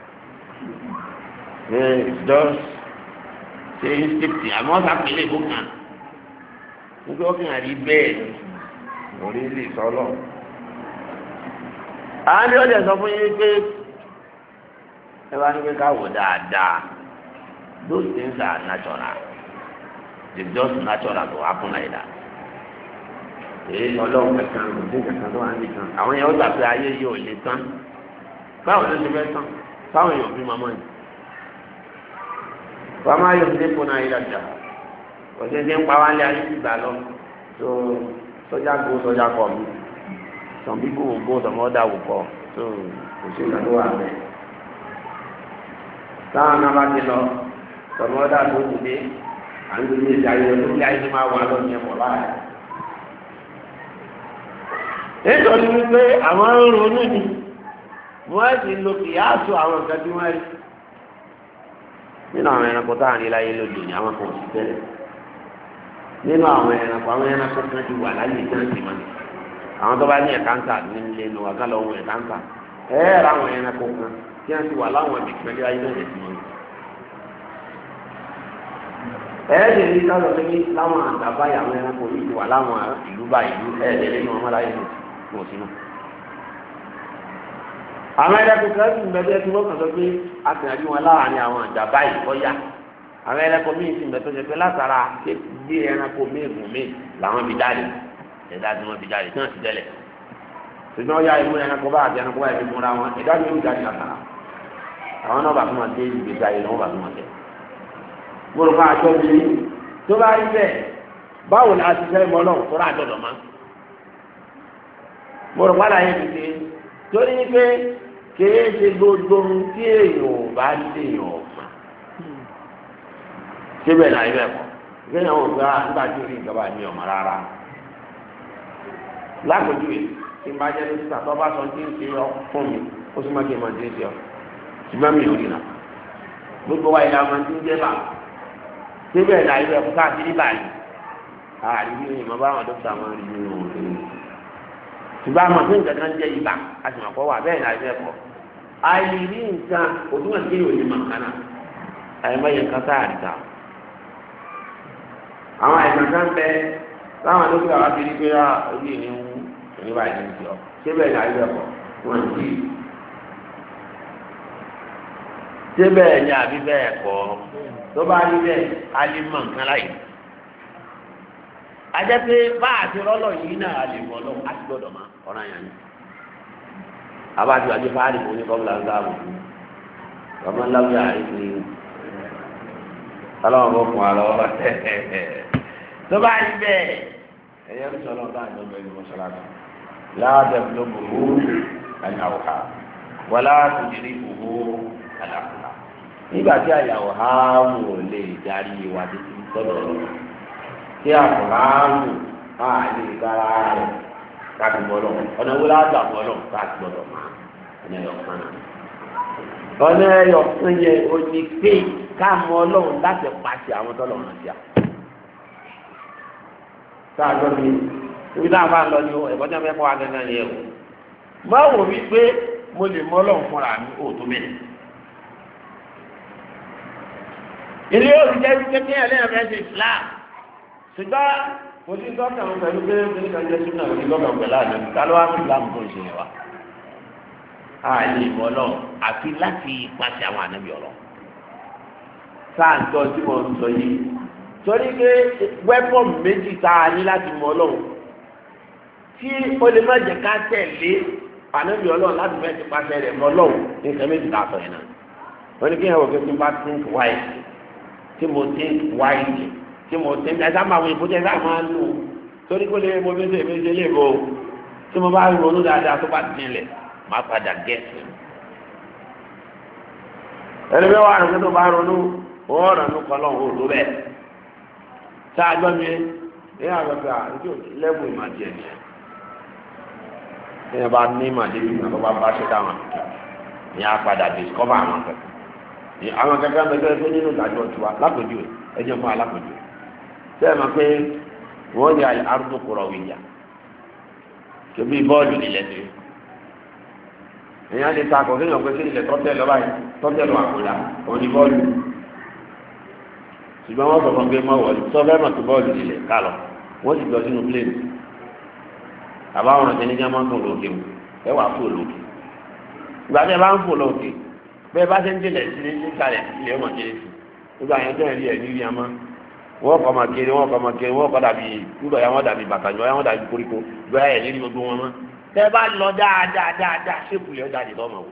ṣe instinct àmọ́ sàpèlè bó kan nígbà ó kàn rí bẹ́ẹ̀ lórí ilé sọ́lọ̀. àwọn ní ọjà sọ fún yín pé ẹ bá ní pé ká wò dáadáa those things are natural they just natural to happen like that. èyí ọlọ́run kankan òdì kankan tó wà nìkan àwọn yẹn ó gbà pé ayé yìí ò lè tán báwo ló ṣe fẹ́ tán báwọn èèyàn bí mamọ́ yìí wọ́n máa yọ sí kó náà yí lọ́jà òṣèlú ti ń pa wálé ayé ti gbà lọ tó sọ́jà gbó sọ́jà kọ̀ mí some people will go some other will go so òṣèlú ló wà bẹ́ẹ̀ táwọn náà bá ti lọ some other tó ti dé à ń gbé ní ìjà ayé tó kí ayé ti máa wà lọ ní ẹ̀mọ́ láàyè. nítorí wípé àwọn ń ronú ni wọ́n ti lo kìyàsó àwọn nǹkan tí wọ́n rí nínú àwọn ẹranko tá à ń rí láyé lóde ní àwọn kan sì tẹ́lẹ̀ nínú àwọn ẹranko àwọn ẹranko kan ti wà láyé náà sì mọ́ ni àwọn tó bá ní ẹ̀káńtà nílé nu àká lọ wọ ẹ̀káńtà ẹ̀ẹ́rọ àwọn ẹranko kan tí wọ́n ti wà láwọn ìpínlẹ̀ ayé náà sì mọ́ ni. ẹ̀ẹ́dẹ̀ ní ká lọ sí láwọn àgbàbáyà àwọn ẹranko yìí ti wà láwọn ìlú bá ìlú ẹ̀ẹ́dẹ̀ nínú ọmọ láyé náà wọ́n sí náà. àwọn ẹranko kan sì ń bẹ tí wọ́n kàn sọ pé a sì rí wọn láàárín àwọn àjàbá ìkọ́yà àwọn ẹranko míì sì ń bẹ tó ṣe pé látara gbé ẹranko méègùn míì làwọn fi jáde ẹ̀dá tí wọ́n fi jáde tí wọ́n ti tẹ́lẹ̀ ṣùgbọ́n ó yá imú ẹranko bá àti ẹranko báyìí fi múra wọn ẹ̀dá tí wọ́n jáde látara àwọn náà bá fún wọn dé ìgbésí ayé lọ́wọ́ bá fún wọn tẹ̀. mo rò fún àjọ mi tó bá rí bẹ́ẹ̀ báwo ni a ti fẹ́ mọ́ náà tó rà àjọ̀dọ̀ máa mo rò padà yẹn ti ṣe torí pé kìí ṣe gbogbo ohun tí èèyàn ò bá léèyàn ọ̀ma síbẹ̀ náà ibẹ̀ kọ́ kéèyàn ò gbá nígbà tí orí ìjọba mi ọ̀ma rárá lágbèjúwe tí n bá jẹ́ lóṣù tó bá sọ tí ń ṣe ọ fún mi ó sì má kí n máa ti ń ṣe ọ ṣùgbọ́n mi ò rí náà gbogbo wa ìlànà máa ti ń jẹ́ bá síbẹ̀ náà ibẹ̀ kọ́ káàkiri báyìí àríwí ni mo bá àwọn dókítà máa ń rí nínú òun ṣùgbọ́n àmọ́ fún nǹkan kan jẹ́ ibà a sì máa kọ́ wà bẹ́ẹ̀ náà ibẹ̀ kọ́ àìrí nǹkan òtún àti kéèyàn òní màkánà àìmọye nǹkan tá a rí ta àwọn àìsàn kan bẹ láwọn dókítà wa fi rí pé ojú ìní ń ní báyìí ní ìjọ ṣé bẹ́ẹ̀ ni àyè ẹ̀kọ́ wọn ń jí ṣé bẹ́ẹ̀ ni àbí bẹ́ẹ̀ kọ́ tó bá rí bẹ́ẹ̀ a lè mọ nǹkan láyé ajẹ́ pé bá àti rọ́lọ̀ yìí náà a lè mọ̀ lọ́wọ́ a ti gbọ́dọ̀ máa ọ̀ràn yẹn ni abájú àti fáàlì kò ní kọ́ńtà ń dáàbò ọmọ ńláwí àìsí ọlọ́run bó fún wa lọ́wọ́ tó bá rí bẹ́ẹ̀ ẹ̀yẹ́ ń sọ̀rọ̀ bá àjọ bẹ́ẹ̀ ni mọ́ṣáláṣí láàbẹ̀ tó gbogbo àyàwó ha wọlá tó jírí gbogbo àlàkùnà nígbà tí àyàwó ha mú lè darí wa títí tọ́lọ̀ lọ tí àkùnrin á lè dára rẹ̀ káàdì bọ́lọ̀ ọ̀nà wọlé àgbà bọ́lọ̀ káàdì bọ́lọ̀ máa ọ̀nà ẹ̀yọ̀ kan náà ọ̀nà ẹ̀yọ̀ kan yẹ oní pé káàmù ọlọ́run láti pàṣẹ àwọn tọ́lọ̀ náà jà sáájọ́ mi ibi náà bá ń lọ ní ẹ̀kọ́ tí wọ́n fẹ́ kọ́ wa gángan ni ẹ̀ o máa wò wí pé mo lè mọ ọlọ́run fúnra mi ò tó bẹ́ẹ̀. ilé yóò jẹ́ wípé kí ẹ̀ lẹ́yìn fẹ́ ṣe Islam ṣùgbọ́n mo ti tọ́ka wọn pẹ̀lú pé kí nìkan jẹ́ súnà òní lọ́kàn pẹ̀lú àná kálọ́ wá fún Islam tó ń ṣe yẹn wa. a lè mọ ọlọ́run àfi láti pàṣẹ àwọn ànábì ọlọ́run sáà ń tọ́ tí mo ń sọ yìí torí pé wẹ́pọ̀n méjì tá a ní láti mọ ọlọ́run tí o lè má jẹ ká tẹ̀lé ànábì ọlọ́run láti fẹ́ ti pàṣẹ rẹ̀ mọ ọlọ́run ní nǹkan méjì tá a sọ yẹn náà wọ́n ní kí ẹ̀ wò pé tí mo bá think wise tí mo think wise tí mo think ẹ̀ sábà àwọn ìbò tí ẹ̀ sábà máa ń lò torí kó lè mo fi ṣe èmi ṣe lè bo tí mo bá ronú dáadáa tó bá dinlẹ̀ máa padà gẹ̀ẹ́sì ẹni bẹ́ẹ̀ wà lóko tó bá ronú wọ́n ronú kọ́ lọ́wọ́ òdo bẹ́ẹ̀ sáájọ́ mi ní àgbẹ̀fẹ́ àti lẹ́bù ìmàjẹ́ ni ẹ̀ bá ní ìmàjẹ́ bí wọn bá bá ṣe dáhùn ní apàdà discover àwọn akẹ́kọ̀ọ́ àwọn akẹ́kọ̀ọ́ mẹ́tọ́ tó nínú ìdájọ́ tiwa lápòjú ẹ̀ ẹjọ́ fún alápòjú ṣé ẹ mọ̀ pé wọ́n yà arúgbó kúrọ̀ wíjà kébí bọ́ọ̀lù nílẹ̀ tó èèyàn lè ta àkọ́kọ́ kéèyàn pé sí ilẹ̀ tọ́tẹ̀ lọ́ba yìí tọ́tẹ̀ lọ́ àkọ́lá òní bọ́ọ̀lù ṣùgbọ́n wọ́n sọ fún pé mọ́ wọlé sọ fẹ́ mọ̀ tó bọ́ọ̀lù nílẹ̀ kálọ̀ wọ́n sì jọ sínú pléènì àbáwọn ọ̀sẹ̀ ní jẹ́mọ́ tó lókè mu ẹ wà fò lókè ìgbà tí ẹ bá ń fò lókè bẹ́ẹ̀ bá ṣe ń délẹ̀ sí ní sàlẹ̀ ilé ọmọ kéré sí gbogbo àyàn tó ń rí ẹ̀ ní rí amọ́ wọ́n kọ́ máa kéré wọ́n kọ́ máa kéré wọ́n kọ́ dàbí nígbà yà wọ́n dàbí bàtà yà wọ́n dàbí koríko ìgbà yà ẹ̀ ní gbogbo wọn mọ́ tẹ́ bá lọ dáadáa dáadáa ṣépù lè ọjà dì lọ́mọ wò.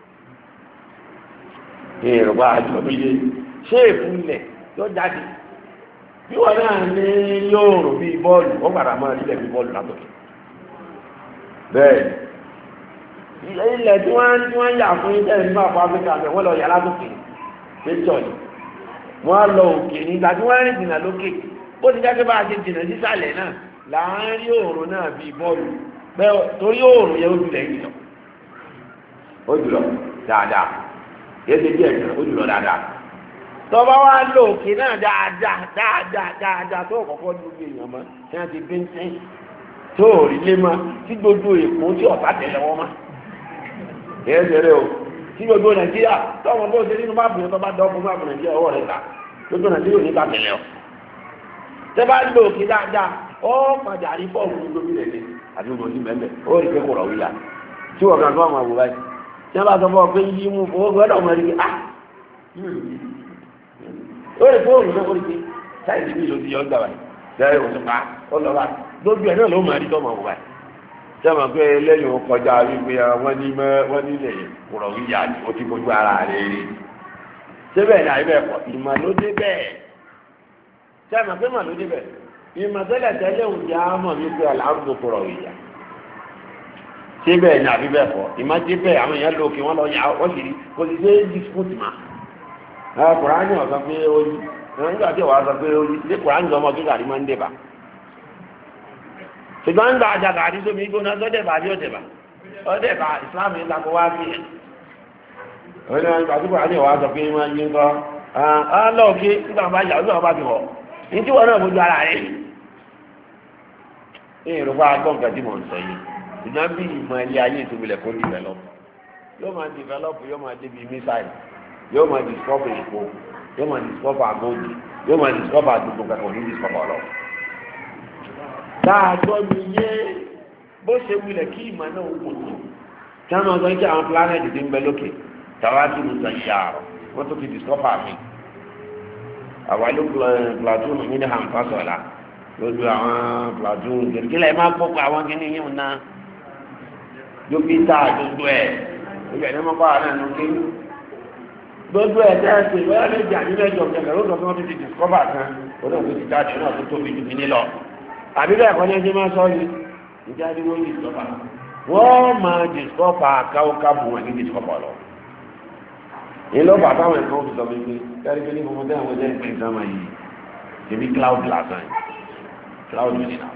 èrò àjọ mi lé ṣéèpù lẹ̀ yóò jáde bí wọn náà ní yóò rò bíi bọ́ọ̀lù wọ́n gbàdá máa nílẹ̀ bíi bọ́ọ̀lù látọ̀kẹ́. bẹ́ẹ̀ ilẹ̀ tí wọ́n tí wọ́n yà fún yín tẹ́lẹ̀ nígbà fún Áfíríkà bẹ́ẹ̀ wọ́n lọ yà látòkè pẹ́tọ́ ni wọ́n lọ òkè nígbà tí wọ́n rìn jìnnà lókè ó ti jáde bá a ṣe jìnnà sísàlẹ̀ náà láàárín òòrùn náà bíi bọ́ọ̀lù bẹ́ẹ̀ torí òòrùn yẹn ó jùlẹ̀ yìí lọ ó jùlọ dáadáa yẹn ti díẹ̀ jùlọ ó jùlọ dáadáa tọba wa lò òkè náà dáadáa dáadáa dáadáa tó kọ́kọ́ ní gbogbo èèyàn mọ́ tí wọ́n ti gbé ń sẹ́yìn tó rí lé mọ́ tí gbogbo èkó tí ọ̀tá tẹ̀lé wọn mọ́ yẹn ṣeré o tí gbogbo Nàìjíríà tọ́wọ́n bó ṣe nínú báàbù yẹn tó bá dọ́kun báàbù Nàìjíríà ọwọ́ rẹ̀ ta gbogbo Nàìjíríà ò ní ká tẹ̀lé ọ tẹ́ bá lò òkè dáadáa ó padà rí fọ́ọ̀mù gbogbo rẹ̀ lé àti gbogbo sí mẹ́mẹ́ ó rí pé kò rọ̀ wíyà tí wọ́n kan tó ọmọ àwòrán yìí tí wọ́n bá sọ fún ọ pé yí mú owó gbọ́dọ̀ mọ̀ rí ah ó rí fóònù náà ó rí pé sáyẹ̀dì bí ìlú ti yọ ọ́ gbà wáyé sẹ́yìn òun pa ó lọ bá lójú ẹ̀ náà ló máa rí tọ́mọ wò wáyé tí wọ́n pé lẹ́yìn ó kọjá wípé wọ́n ní mẹ́ wọ́n nílẹ̀ kò rọ̀ wíyà ó ti fojú ara rẹ̀ rí síbẹ̀ ní àyè bẹ́ẹ̀ kọ́ ìmọ̀ ló dé bẹ́ẹ̀ sẹ́yìn pé mọ̀ ló dé bẹ́ẹ̀ ìmọ̀tẹ́lẹ̀ tẹ́lẹ̀ ń jẹ́ àmọ̀ wípé aláàbò kò rọ̀ ìyá síbẹ̀ ní àbí bẹ́ẹ̀ kọ́ ìmọ̀tí bẹ́ẹ̀ àwọn èèyàn lò kí wọ́n lọ yà wọ́n sì rí kò sì ṣe é dispute mà ẹ Kùránì ọ̀sán pé ó yí ẹ nígbà tí wàá sọ pé ó yí ṣé Kùránì ọmọ tó gàrí máa ń dẹ̀bà ṣùgbọ́n ń gba àjà gàrí sómi gbóná tó dẹ̀bà bí ó dẹ̀bà ó dẹ̀bà ìsìláàmù yìí takò wá bí ẹ̀ ó ní ìgbà tí Kùránì wàá sọ pé wọ́n yí ń kọ́ á lọ́ọ̀kí nígbà bá yà ó bá ti wọ̀ ní tí wọ́n náà fojú ara rẹ̀ ní ìrùbá agbọ́n kan tí mò ń sọ yìí ìjọba bí ìmọ̀ ilé ayé ìtòbílẹ̀ kó dìbẹ̀ lọ yóò máa develop yóò máa débi missile yóò máa discover èkó yóò máa discover agodi yóò máa discover àdúgbò kankan ní discover ọlọ. dáadọ́ mi yé bó ṣe wulẹ̀ kí ìmọ̀ náà ó kùn tó kí wọ́n sọ pé àwọn planet ti ń bẹ lókè tàwa tí mo sọ ìyá rọ̀ wọ́n tó fi discover mi. àwa ló platoon mi ní hàǹfàṣọ̀la lójú àwọn platoon kìlẹ̀ máa gbọ́ pé àwọn kìíní yìí ń ná dókítà gbogbo ẹ̀ ìgbà ní wọ́n kọ́ àwọn ẹ̀nu kí gbogbo ẹ̀ tẹ́ ẹ ṣe bóyá méjì àbí mẹ́jọ kẹ̀kẹ́ ló sọ fún wọn tó ti discover kan olóògbé ti jáde náà tó tóbi jù mí nílọ àbí bẹ́ẹ̀ kọ́ ní ẹjẹ́ máa sọ yìí ìjà ni wọ́n discover wọ́n máa discover káwọ́kábù wọn ní discover lọ. ìlú bàbá àwọn ẹ̀kọ́ fi sọ pé kárí pé ní fọmọdé àwọn ọjọ́ ìpín ìsámà yìí ṣèbí cloud lásán cloud yìí nà.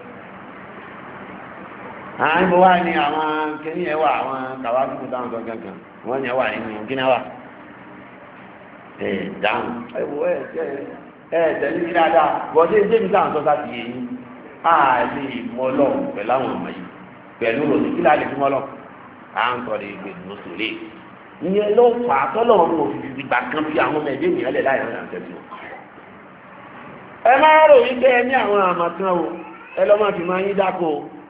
àwọn ìbò wa ni àwọn kìnìún yẹn wà àwọn kàwákùn táwọn sọ kankan wọ́n yẹn wà nínú kíní wà. ẹ dáhùn ẹ wọ ẹ ẹ tẹ̀lé ní dáadáa bọ́sẹ̀ ẹ jẹ́bi táwọn sọ sáà ti yé yín á lè mọ ọlọ́run pẹ̀lú àwọn ọmọ yìí pẹ̀lú òsì kí láti fi mọ́ ọlọ́run à ń sọ de ìgbè mùsùlùmí ìyẹn ló fà á tọ́lọ̀ ọ̀run òfin ìgbà kan fi àwọn ọmọ ẹ̀dẹ́ ènìyàn lẹ̀ láì rẹ̀ àǹtẹ̀ sí wọn. ẹ máa rò yín bẹ́ẹ̀ ní àwọn àmọ̀tán o ẹ lọ́ máa fi máa yín dáko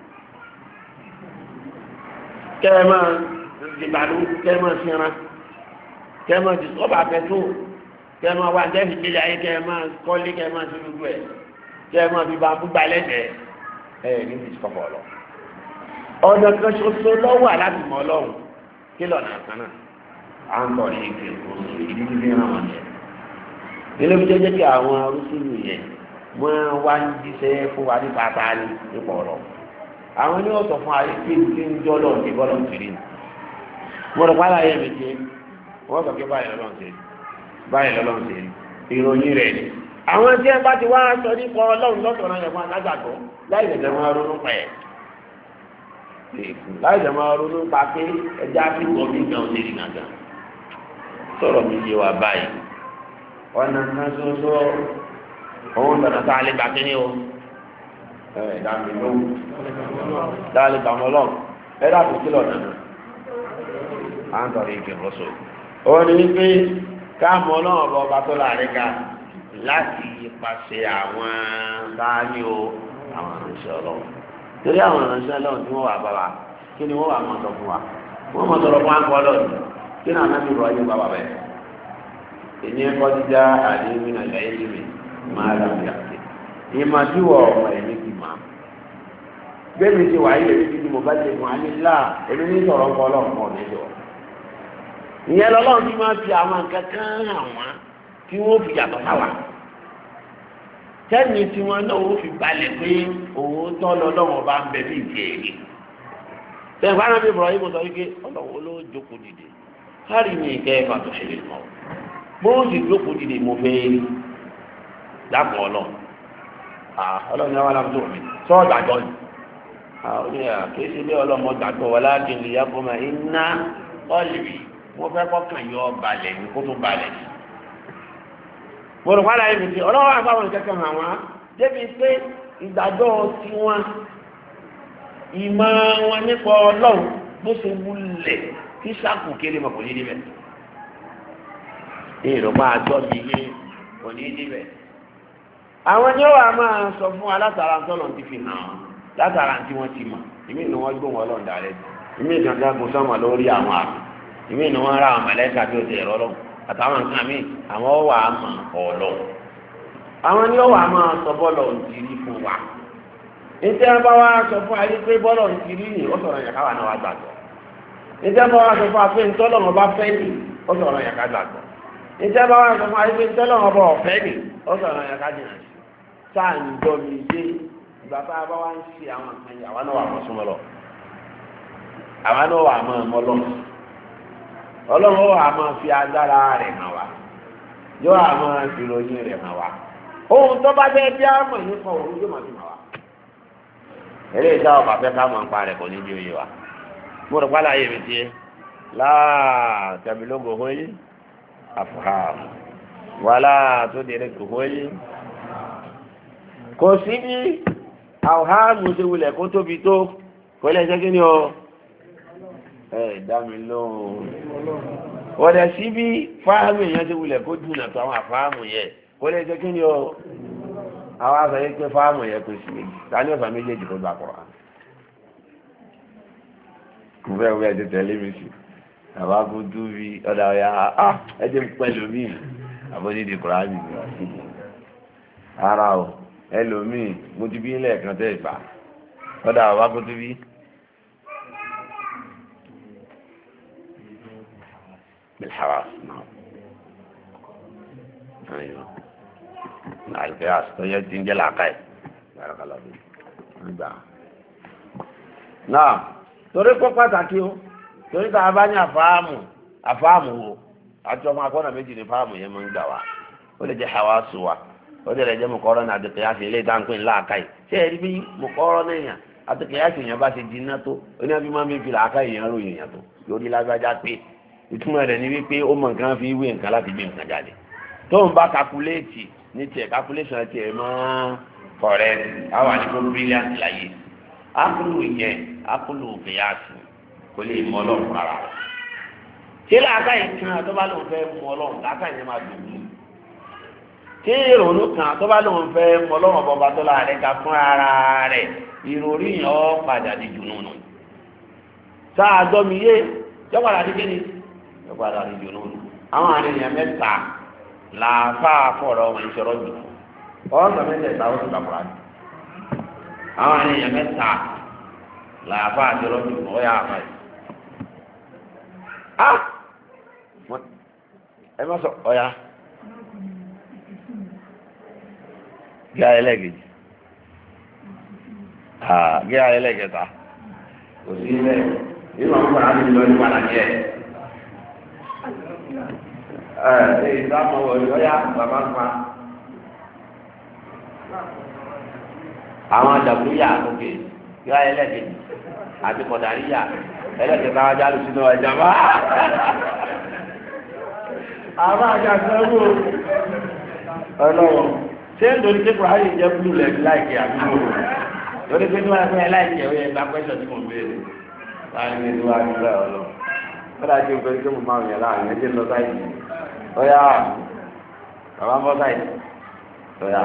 kẹ́ ẹ máa dìgbàlú kẹ́ ẹ máa sinra kẹ́ ẹ máa dìsọ́bà pẹ̀tù kẹ́ ẹ máa wá jẹ́ ìdílé ayé kẹ́ ẹ máa kọ́lé kẹ́ ẹ máa ṣe gbogbo ẹ̀ kẹ́ ẹ máa fi bá gbúgbà lẹ́sẹ̀ẹ́ ẹ̀ ní ìsìkọ̀bọ̀ lọ. ọ̀nà kan ṣoṣo lọ́wọ́ aláàbì mọ́ ọlọ́run kí lọ́nà kan náà à ń tọ̀rí ìgbè oṣù ìdí fífi ràn wọ́n yẹn. nínú bí jẹ́jẹ́ kí àwọn arúgbó yẹn wọ́n wá ń jíṣẹ́ fún wa nípa àtàlẹ́ nípa ọ̀rọ̀. àwọn ní ọ̀sọ̀ fún ayé pé kí ń jọ́ lọ́ọ̀ ní bọ́lọ̀ tìrì ní. mo rò pálá yẹn mi jẹ́ wọ́n sọ pé báyìí lọ́lọ́ ṣe báyìí lọ́lọ́ ṣe ìròyìn rẹ̀ ni. àwọn tí ẹ bá ti wá sọ nípa ọlọ́run lọ́sọ̀rọ̀ yẹn fún alágbàgbọ́ láì lè máa ronú pẹ̀ láì lè máa ronú pa pé ẹja fífọ́ mi gan ṣe rí nàgà sọ̀rọ̀ mi yé wa báyìí ọ̀nà kan ṣoṣo òun lọ́nà tá a lè gbà kíní o ẹ̀ dàbí ló tá a lè gbà wọn lọ́n ẹ dàbí kí lọ́nà náà à ń tọrọ ike rọ́ṣọ̀ òun ni wípé káàmù ọlọ́run ọba ọba tó láàrin ká láti pàṣẹ àwọn báyìí o àwọn aránṣẹ́ ọlọ́run torí àwọn aránṣẹ́ ọlọ́run tí wọ́n wà bá wa kí ni wọ́n wà máa sọ fún wa wọ́n máa sọ̀rọ̀ fún wa ń kọ́ ọlọ́run kí ni àná mi rọ ayé bàbá bẹ́ẹ̀ èmi ẹ̀kọ́ ti já àdéhùn náà ìgbà yẹn mi máa dà bí àti ìmọ̀ tí wọ́n ọmọ ẹ̀mí ti máa bẹ́ẹ̀ mi ti wà ayé èmi ti mo bá ti mọ̀ ayé ńlá èmi ní sọ̀rọ̀ ńkọ́ ọlọ́run kan ní ìjọ ìyẹn lọ́lọ́run ti máa fi àwọn kankan hàn wá tí wọ́n fi yàtọ̀ sáwà tẹ́ni tí wọ́n náà wọ́n fi balẹ̀ pé òun tọ́ lọ́lọ́wọ́ bá ń bẹ bí ìdí èrè tẹ́ni fáwọn bí Ibrahim sọ wípé ọlọ́wọ́ ló jókòó dìde káàrí ní ìkẹ́ ẹ̀fà tó ṣe lè mọ́ bó sì jókòó dìde mo fẹ́ rí dákun ọlọ́run ọlọ́run ní àwọn alámọ̀tò mi sọ́ọ̀ gbàgbọ́ ni àwọn ènìyàn kìí ṣe bí ọlọ́mọ gbàgbọ́ wọlé àdìlẹ̀ yàgòmà iná ọ̀lì mo fẹ́ kọ́kàn yọ balẹ̀ ní kó tó balẹ̀ ní gbọ́dọ̀ wà láyé mi ti ọlọ́wọ́ àbáwọn kẹ́kẹ́ hàn wá débi pé ìgbàgbọ́ tí wọ́n ìmọ̀ wọn nípa ọlọ́run bó ṣe wúlẹ̀ kí sáàkù kéré mọ̀ kò ní níbẹ̀ ìrọ̀pá àjọ mi yé kò ní níbẹ̀. àwọn ni ó wà máa sọ fún wa látara tọ́lọ̀ ti fi hàn án látara tí wọ́n ti mọ̀ ìmí ni wọ́n gbóhùn ọlọ́run dàrẹ́ ìmí ìdàgbà kò sọ́mọ̀ lórí àwọn àmì ìmí ni wọ́n rà àwọn mọ̀lẹ́kà bí ó ti ẹ̀rọ lọ́wọ́ àtàwọn nǹkan mi àwọn wà á mọ ọlọ àwọn ni ó wà á máa sọ bọlọ òǹtìrí fún wa níta bá wa sọ fún ayé pé bọlọ òǹtìrí ni ó sọ̀rọ̀ yàrá náà wà gbàgbọ́ níta bá wa sọ fún ayé pé ntọ́lọ́mọ bá fẹ́ ni ó sọ̀rọ̀ yàrá gbàgbọ́ níta bá wa sọ fún ayé pé ntọ́lọ́mọ bá ọ̀fẹ́ ni ó sọ̀rọ̀ yàrá jìnnà sí sáà ń gbọ́ mi dé ìgbà tá a bá wa ń ṣe àwọn nǹkan yìí àwa náà wà mọ́ súnmọ́ lọ àwa náà wà mọ́ ọmọ lọ ọlọ́run wa máa fi agbára rẹ̀ hàn wá yóò wá máa fi ròyìn rẹ̀ hàn wá ohun tó bá fẹ́ bí àmọ̀ nípa òun yóò máa fi hàn wá eléyìí táwọn bá fẹ́ ká máa ń pa rẹ̀ kò ní bí oyè wa mo rò pálá yé mi tiẹ̀ láà tẹ̀mílógún hóyí àfọ̀hàm wàhálà tó dèrè kò hóyí kò sí bí àwòhámù ṣe wulẹ̀ kó tóbi tó kò lè ṣe kí ni o ẹ dá mi lóhùn wọ́n dẹ̀ sí bí fáàmù èèyàn ti wulẹ̀ kó dùnà tó àwọn àfáàmù yẹn kó lè jẹ́ kí ni o àwọn aṣọ yẹn pé fáàmù yẹn pé sí méjì tani ọ̀sán méjèèjì tó gbà kọ́ kò fẹ́ wọ́n ti tẹ̀lé mi sí àbá kó tú bí ọ̀dà ọ̀yà á ẹ jẹ́ pẹ̀lú mi àbọ̀dídì kùránì mi ara o ẹlòmíì mo ti bí lẹ́ẹ̀kan tẹ́ ìgbà ọ̀dà àbá kó tú bí. بالحواس نعم ايوه مع القياس تنجي العقائد بارك الله فيك نعم torí kó pàtàkì o torí tá a bá ní àfáàmù àfáàmù wo àti ọmọ akọ́nà méjì ní fáàmù yẹn máa ń gbà wá ó lè jẹ́ hawasu wa ó lè jẹ́ mọ̀kọ́rọ́ náà àti kìyàsí ilé ìdáǹpé ńlá àkáyì ṣé ẹ̀rí bí mọ̀kọ́rọ́ náà yàn àti kìyàsí yẹn bá ti jiná tó ó ní àbí máa ń fi làákàyè yẹn ròyìn yàn tó lórí lágbájá pé ìtumọ̀ rẹ̀ ni wípé ó mọ nǹkan fi wé nǹkan láti gbé nǹkan jáde tó ń bá kakuléètì ní tiẹ̀ kakuléṣàn tiẹ̀ mọ́ kọ̀rẹ́ àwọn àdìgbò bílíọ̀nù láyé ápùlù yẹn ápùlù kìyàsì kò lè mọ ọlọ́run rárá tí làákàyè kan tó bá lóun fẹ́ mọ ọlọ́run làákàyè máa dùn ún tí ìrònú kan tó bá lóun fẹ́ mọ ọlọ́run bọba tó láàrin ká fún ara rẹ̀ ìròrí yẹn ó padà di dùnú nù sáà gbọ́mi yé yọ́padà di kíni yọ́padà di dùnú nù àwọn àríyàn mẹ́ta làáfà fọ̀rọ̀ wọn ìṣòro jù ọ̀sán mẹ́tẹ̀ẹ̀ta ó sì kàkúrà jù àwọn àríyàn mẹ́ta làáfà ìṣòro jù ọ̀yà àfà yìí. ah ẹ má sọ ọ̀yà gíga ẹlẹ́gẹ̀ẹ́jì gíga ẹlẹ́gẹ̀ẹ́ta kò sí ilẹ̀ nínú àwọn ọmọ àti ìlú ẹni padà jẹ́ ẹ̀ ẹ̀ ìdáàbò ọ̀yà bàbá ń pa àwọn àjàkúyà òkè gíga ẹlẹ́gẹ̀ẹ́jì àti kọ̀dàríyà ẹlẹ́gẹ̀ẹ́ta wájà lù sínú ọjà bá àwọn àjàkúyà ọlọ́wọ́ ṣé ń dorí kékeré ayé jẹ́ búlù lẹ́bi láìkè àdúgbò lórí pé níwájú pé láìkè ó yẹ gba pẹ́sọ̀ tí mo béèrè láàrin ní níwájú bẹ́ẹ̀ ọlọ́ kọ́dà kí n pé kí mo máa yàn láàrin ẹjẹ́ lọ sáìdì ọ̀yà bàbá ń bọ́ sáìdì ọ̀yà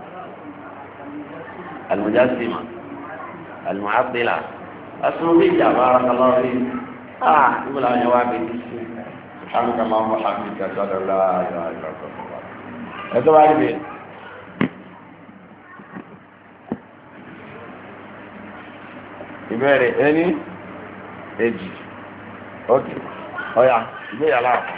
àlùmọ̀jásímà àlùmọ̀ápìlà asúnmọ́ bí ìjà bá ara kan lọ́wọ́ rí ah níbo làwọn yẹn wá bí i sí sùhánù kan máa ń wọ́n hàmì kẹsàn-án lọ́wọ́ àyọ̀ àyọ̀ ẹ̀ tó bá rí bẹ́ẹ̀. ìbéèrè ẹni èjì ókè ọ̀yà ìgbéyàlá àpò.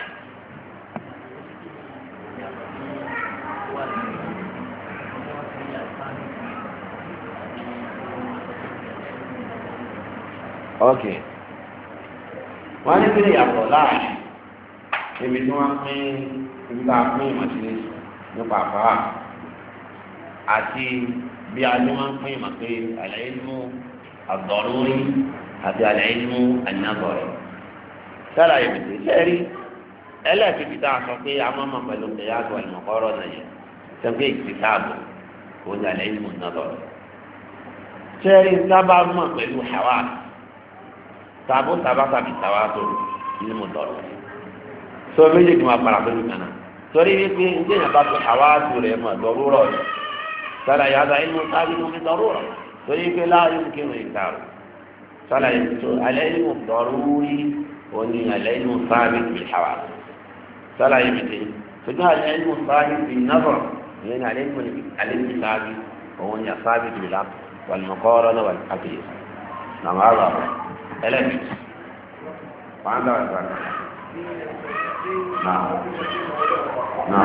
ókè wọ́n ní kí ni yàtọ̀ láàrin ibi tí wọ́n pín ibi tá a pín ìmọ̀ sí nípa àfáà àti bí a ní wọ́n pín ìmọ̀ pé àlàyé mú الضروري àti العلم النظري sára ìbìtì sẹ́rí ẹlẹ́ẹ̀kejì tá a sọ pé a máa máa pẹ̀lú ìyáàtọ̀ àlùmọ̀kọ́rọ̀ náà yẹn sẹ́ńpé ìtìsáàbù kò ní العلم النظري sẹ́rí sábà mọ̀ pẹ̀lú hawa sábò sábà sábì sábà tó ilmu dọ̀rọ̀ sọ méjèèjì máa para pẹ̀lú kan náà torí wípé ndé yẹn bá tó hawa tó rẹ̀ mọ̀ dọ̀rọ̀ rẹ̀ sára yàtọ̀ ilmu sábì tó fi dọ̀rọ̀ rẹ̀ torí pé láàyè kírun ìkàrò sọlá ètò alẹ́yìnmù dọ̀rúrí òní alẹ́yìnmù sáàbì tì hàwà sọlá ètò ṣùgbọ́n alẹ́yìnmù sáàbì tì nàbọ̀ ìyẹn alẹ́yìnmù alẹ́yìnmù sáàbì òun yà sáàbì tì là wàlùmọ̀kọ́rọ́ náà wàlùkàkìyè nàmà àgbà ẹlẹ́bì pàǹdà wà sàrà náà náà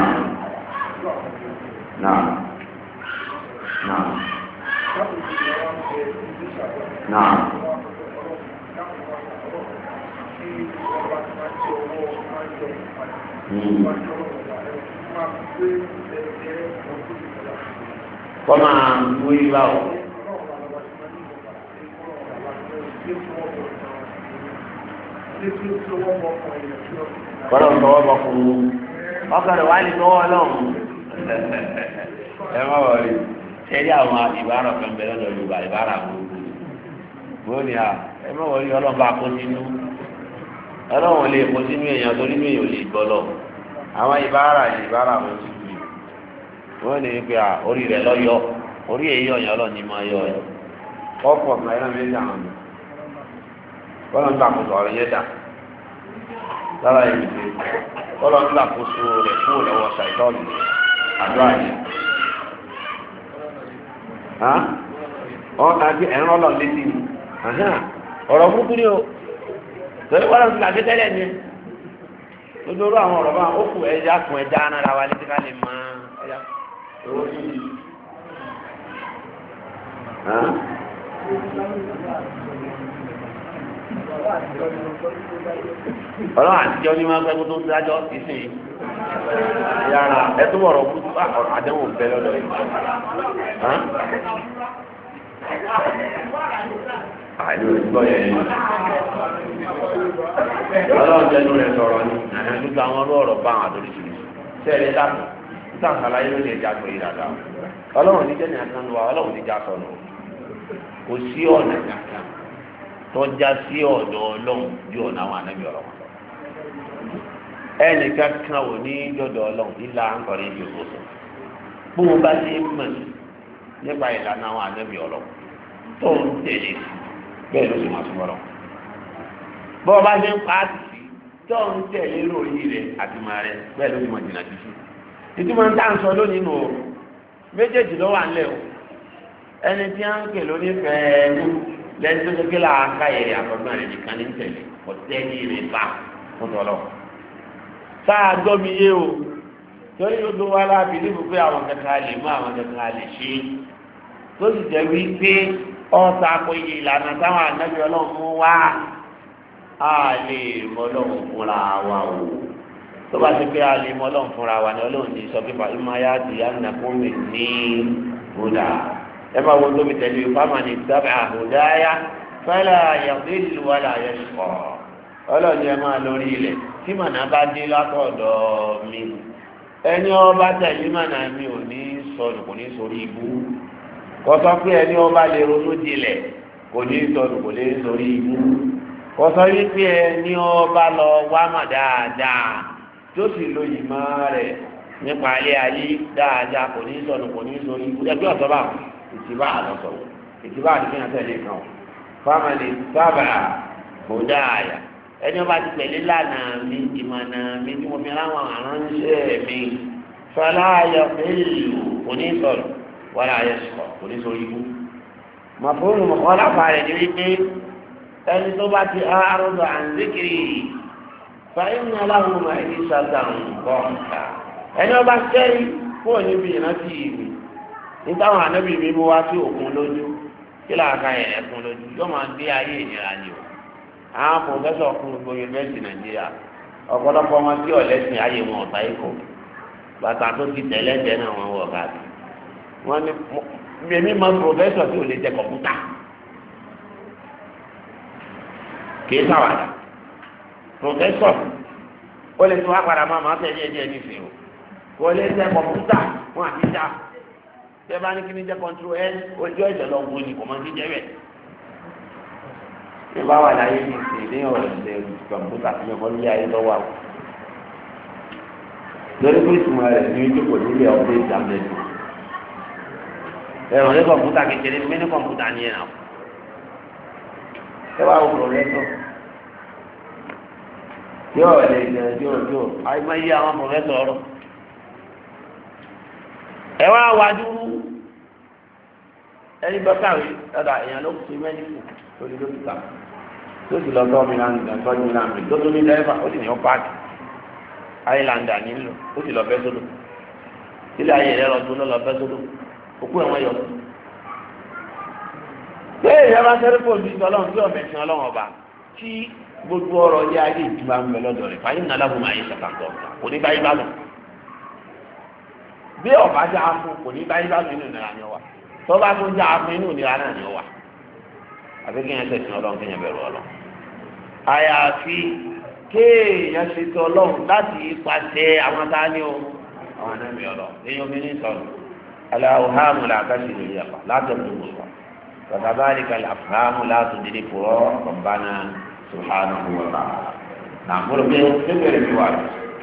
náà náà. Náà. Kọ́ máa ń wí báwò. Kọ́lọ̀ ń tọwọ́ bọ̀ fún un. Ọkàn rẹ̀ wá ní tọwọ́ ọlọ́run. Ẹ má wọlé. Ṣẹ́rí àwọn ìbára kan bẹ̀rẹ̀ lọ Yorùbá ìbára gbogbo. Bó ni à ẹ má wọlé ọlọ́ba kó nínú ọlọ́run lè kó sínú èèyàn tó nínú èèyàn lè gbọ́ lọ àwọn ìbára ìbára wọn ti dùn wọ́n ní pé orí rẹ̀ lọ́yọ̀ orí èyí ọ̀yàn ọlọ́ọ̀ni máa yọ ẹ̀ ọ̀pọ̀ ọ̀gbà ẹ̀rọ mi dà wọn kọ́lọ́ ń gbàkóso ọ̀rọ̀ yẹn dà lára ìlú kọ́lọ́ ń gbàkóso rẹ̀ kúrò lọ́wọ́ ṣàìtọ́ọ̀lù àdúrà yẹn. ọ̀hún àti ẹ̀rọ ọlọ́ọ̀ létí ni ọ̀rọ̀ burúkú ni o torí wọ́n lọ sí làgbé tẹ́lẹ̀ ni lójoojú àwọn ọ̀rọ̀ bá ó kù ẹja kùn ẹja anára wa létí ká lè mọ ẹja owó sí i. ọlọ́run àtijọ́ ní máa ń pẹ́ kó tó dájọ́ ìsìn yàrá ẹ tó bọ̀rọ̀ kú àdéhùn bẹ́ẹ̀ lọ́dọ̀ yìí. àìlú ìgbọ́ yẹn ni ọlọ́run jẹ́ lórí ẹ̀ sọ̀rọ̀ ni gbogbo àwọn ọlọ́rọ̀ bá àwọn àdóríṣiríṣi sẹ́ẹ̀rẹ́ dáàbò nígbà àkàlàyé ló lè já pé dáadáa ọlọ́run níjẹ́ ní àtúntò wa ọlọ́run níjà sọ̀nù kò sí ọ̀nà kankan tọ́já sí ọ̀dọ̀ ọlọ́run ju ọ̀nà àwọn ànábì ọ̀rọ̀ wọn lọ ẹnìkan kan ò ní dọ̀dọ̀ ọlọ́run nílà ńkọrin ju òkòsò bó o bá ṣe mọ̀ nípa ìlànà àwọn ànábì ọ̀rọ̀ tó ń tẹ̀lé bẹ́ẹ̀ ló sì máa súnmọ́ lọ bó o bá ṣe ń pa á ti sí tó ń tẹ̀lé lórí rẹ̀ àti máa rẹ̀ bẹ́ẹ̀ ló sì máa jìnnà jù sí ìtumọ̀ ń tà ń sọ lónìí nù o méjèèjì ló wà ńlẹ̀ o ẹni tí a ń pè lórí fẹ́ẹ́ẹ́nu lẹ́ni tó ṣe kí là á ká yẹ àtọ́gbọ́n rẹ̀ nìkan ní tẹ̀lé ọ̀tẹ́ ní ìrìn bá fún tọ́lọ̀. sáà gbọ́ mi yé o torí gbogbo wa láàbì níbo pé àwọn kankan lè mú àwọn kankan lè ṣe tó sì jẹ́ wípé ọ̀sà kò yẹ ìlànà táwọn ànábì ọlọ́run mú wá á lè mọ ọlọ́run fúnra wa o tó bá ti pé a lè mọ ọlọ́run fúnra wa ni ọlọ́run ti sọ pé ìmọ̀ ayá ti yá nàkó mi ní bùdà ẹ máa wo tóbi tẹ̀lé ìfáàmà ní sábà àhùdáyà fẹ́lẹ́ àyàfẹ́lú wàlà àyẹ̀sọ̀ ọlọ́ọ̀ni ẹ máa lórí ilẹ̀ tí màná bá dé látọ̀dọ̀ mi ẹni ọba tẹ̀lé màná mi ò ní sọnù kò ní sórí ibú kò sọ pé ẹni ọba lè ronú jinlẹ̀ kò ní sọnù kò ní sórí ibú kò sọ wípé ẹni ọba lọ wá mà dáadáa tó sì lo ìmọ̀ rẹ̀ nípa alẹ́ ayé dáadáa kò ní sọnù kò ní sórí ibú ẹgbẹ́ ọ̀tọ́ bá wọn ìtìbá àlọ́sọ̀ ìtìbá àdìgbìyàn tẹ̀lé kan fámìlì sábà bòdà àyà ẹni ọba ti tẹ̀lé lánàá mi ìmọ̀nà mi tí mo fi láwọn aránṣẹ́ mi fọláyà èlò òní sọ̀rọ̀ wọ́n ayẹ sọ̀rọ̀ òní sọ̀rọ̀ ibú. màfóònù mọ̀kànláfà rẹ̀ ní wípé ẹni tó bá ti àárọ̀dọ̀ àǹzíkiri fàáyìn aláwọ̀ máa ní sàtàn bọ̀ǹkà ẹni ọba sẹ́rí fún níbi ìrántí ìwé nítawọn ànábì mi mú wá sí òkun lójú kí làákà yẹn ẹkún lójú yóò máa gbé ayé ìnira ni o àwọn pòfẹsọ fún gbogbo yunifásitì nàìjíríà ọ̀pọ̀lọpọ̀ wọn tí ọ̀lẹ́sìn ayé wọn ọ̀tá ikọ̀ bàtà tó ti tẹ̀lé ẹ̀jẹ̀ náà wọn wọ̀ káàkiri wọn ní mímí mọ pòfẹsọ tí ò lè tẹ kọ̀mpútà kì í sàwádà pòfẹsọ ó lè tún wá padà máa máa tẹ̀lé ẹ̀jẹ̀ nífẹ̀ẹ́ o kò lè tẹ kọ̀mpútà wọn àti dá tẹ bá ní kí ni jẹ control ẹ ojú ẹ̀jẹ̀ lọ wo ni kò máa ti jẹ bẹ́ẹ̀. ní bá wà láyé ní ìsìn ní ọ̀rọ̀ ìṣẹ̀ kọ̀mpútà tí mo lé ayé lọ́wọ́ àwọn. lórí pé ìtumọ̀ rẹ̀ ní ojú kò nílé ọ̀pẹ́ ìdámẹ́lì. ẹ̀rọ ní kọ̀mpútà kékeré ní mẹ́ni kọ̀mpútà ní ẹ̀nà. ẹ wá wò pọ̀fẹ́sọ̀. yóò lè jẹ yóò yóò àìmọ̀ iye àwọn pọ̀fẹ́sọ̀ ọ̀rọ̀. ẹ wá wájú ẹni bọ́ káwé ọ̀dà èèyàn ló fi mẹ́nìkù lórí dókítà tó sì lọ tọ́ mi náà tọ́jú mi náà mi tó tó ní dẹ́rẹ́fà ó sì ní ọ́ páàkì áìlàndà nílò ó sì lọ bẹ́ sódò sílẹ̀ ayé rẹ̀ lọ tó lọ bẹ́ sódò òkú ẹ̀wọ̀n yọ. pé ìyá bá sẹ́rí pò ní ọlọ́run tí ọ̀bẹ sin ọlọ́run ọba tí gbogbo ọrọ̀ yẹ ayé ìtura ń bẹ lọ́dọ̀ rẹ̀ fàyín nàlá fún ayé sàkàtọ̀ kò ní báyìí bá lọ. bí ọba já fún kò ní báyìí bá lọ nínú ìnira ni ọ wa tọ́ba tó já fún inú ìnira náà ni ọ wa àfi kéèyàn tẹ̀sìn ọlọ́run kéèyàn bẹ̀rù ọlọ́run àyàfi kéèyàn ṣètò ọlọ́run láti pàṣẹ àwọn táni o àwọn anábì ọlọ́run èèyàn mi ní sọ̀rọ̀ aláwòhámù làkàṣì lè yàpá látọ̀tún gbòòrò kàtàbáríkà làfàámù látòdìdí fúrọ́ ọ̀bánà subhanahu wa ta'ala nà mo rò pé kékeré mi wà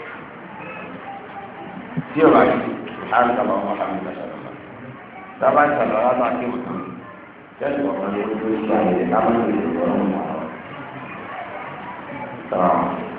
tí o bá yìí hàn kàlọ́ ọmọ hàn mi lọ́sọ̀rọ̀ lọ. sábà ń sọ̀rọ̀ lábàá kí o tán kẹ́sì ọ̀kan ló ń tó ìgbà yẹn lábàá ń lè lọ́rùn mọ́ ọ.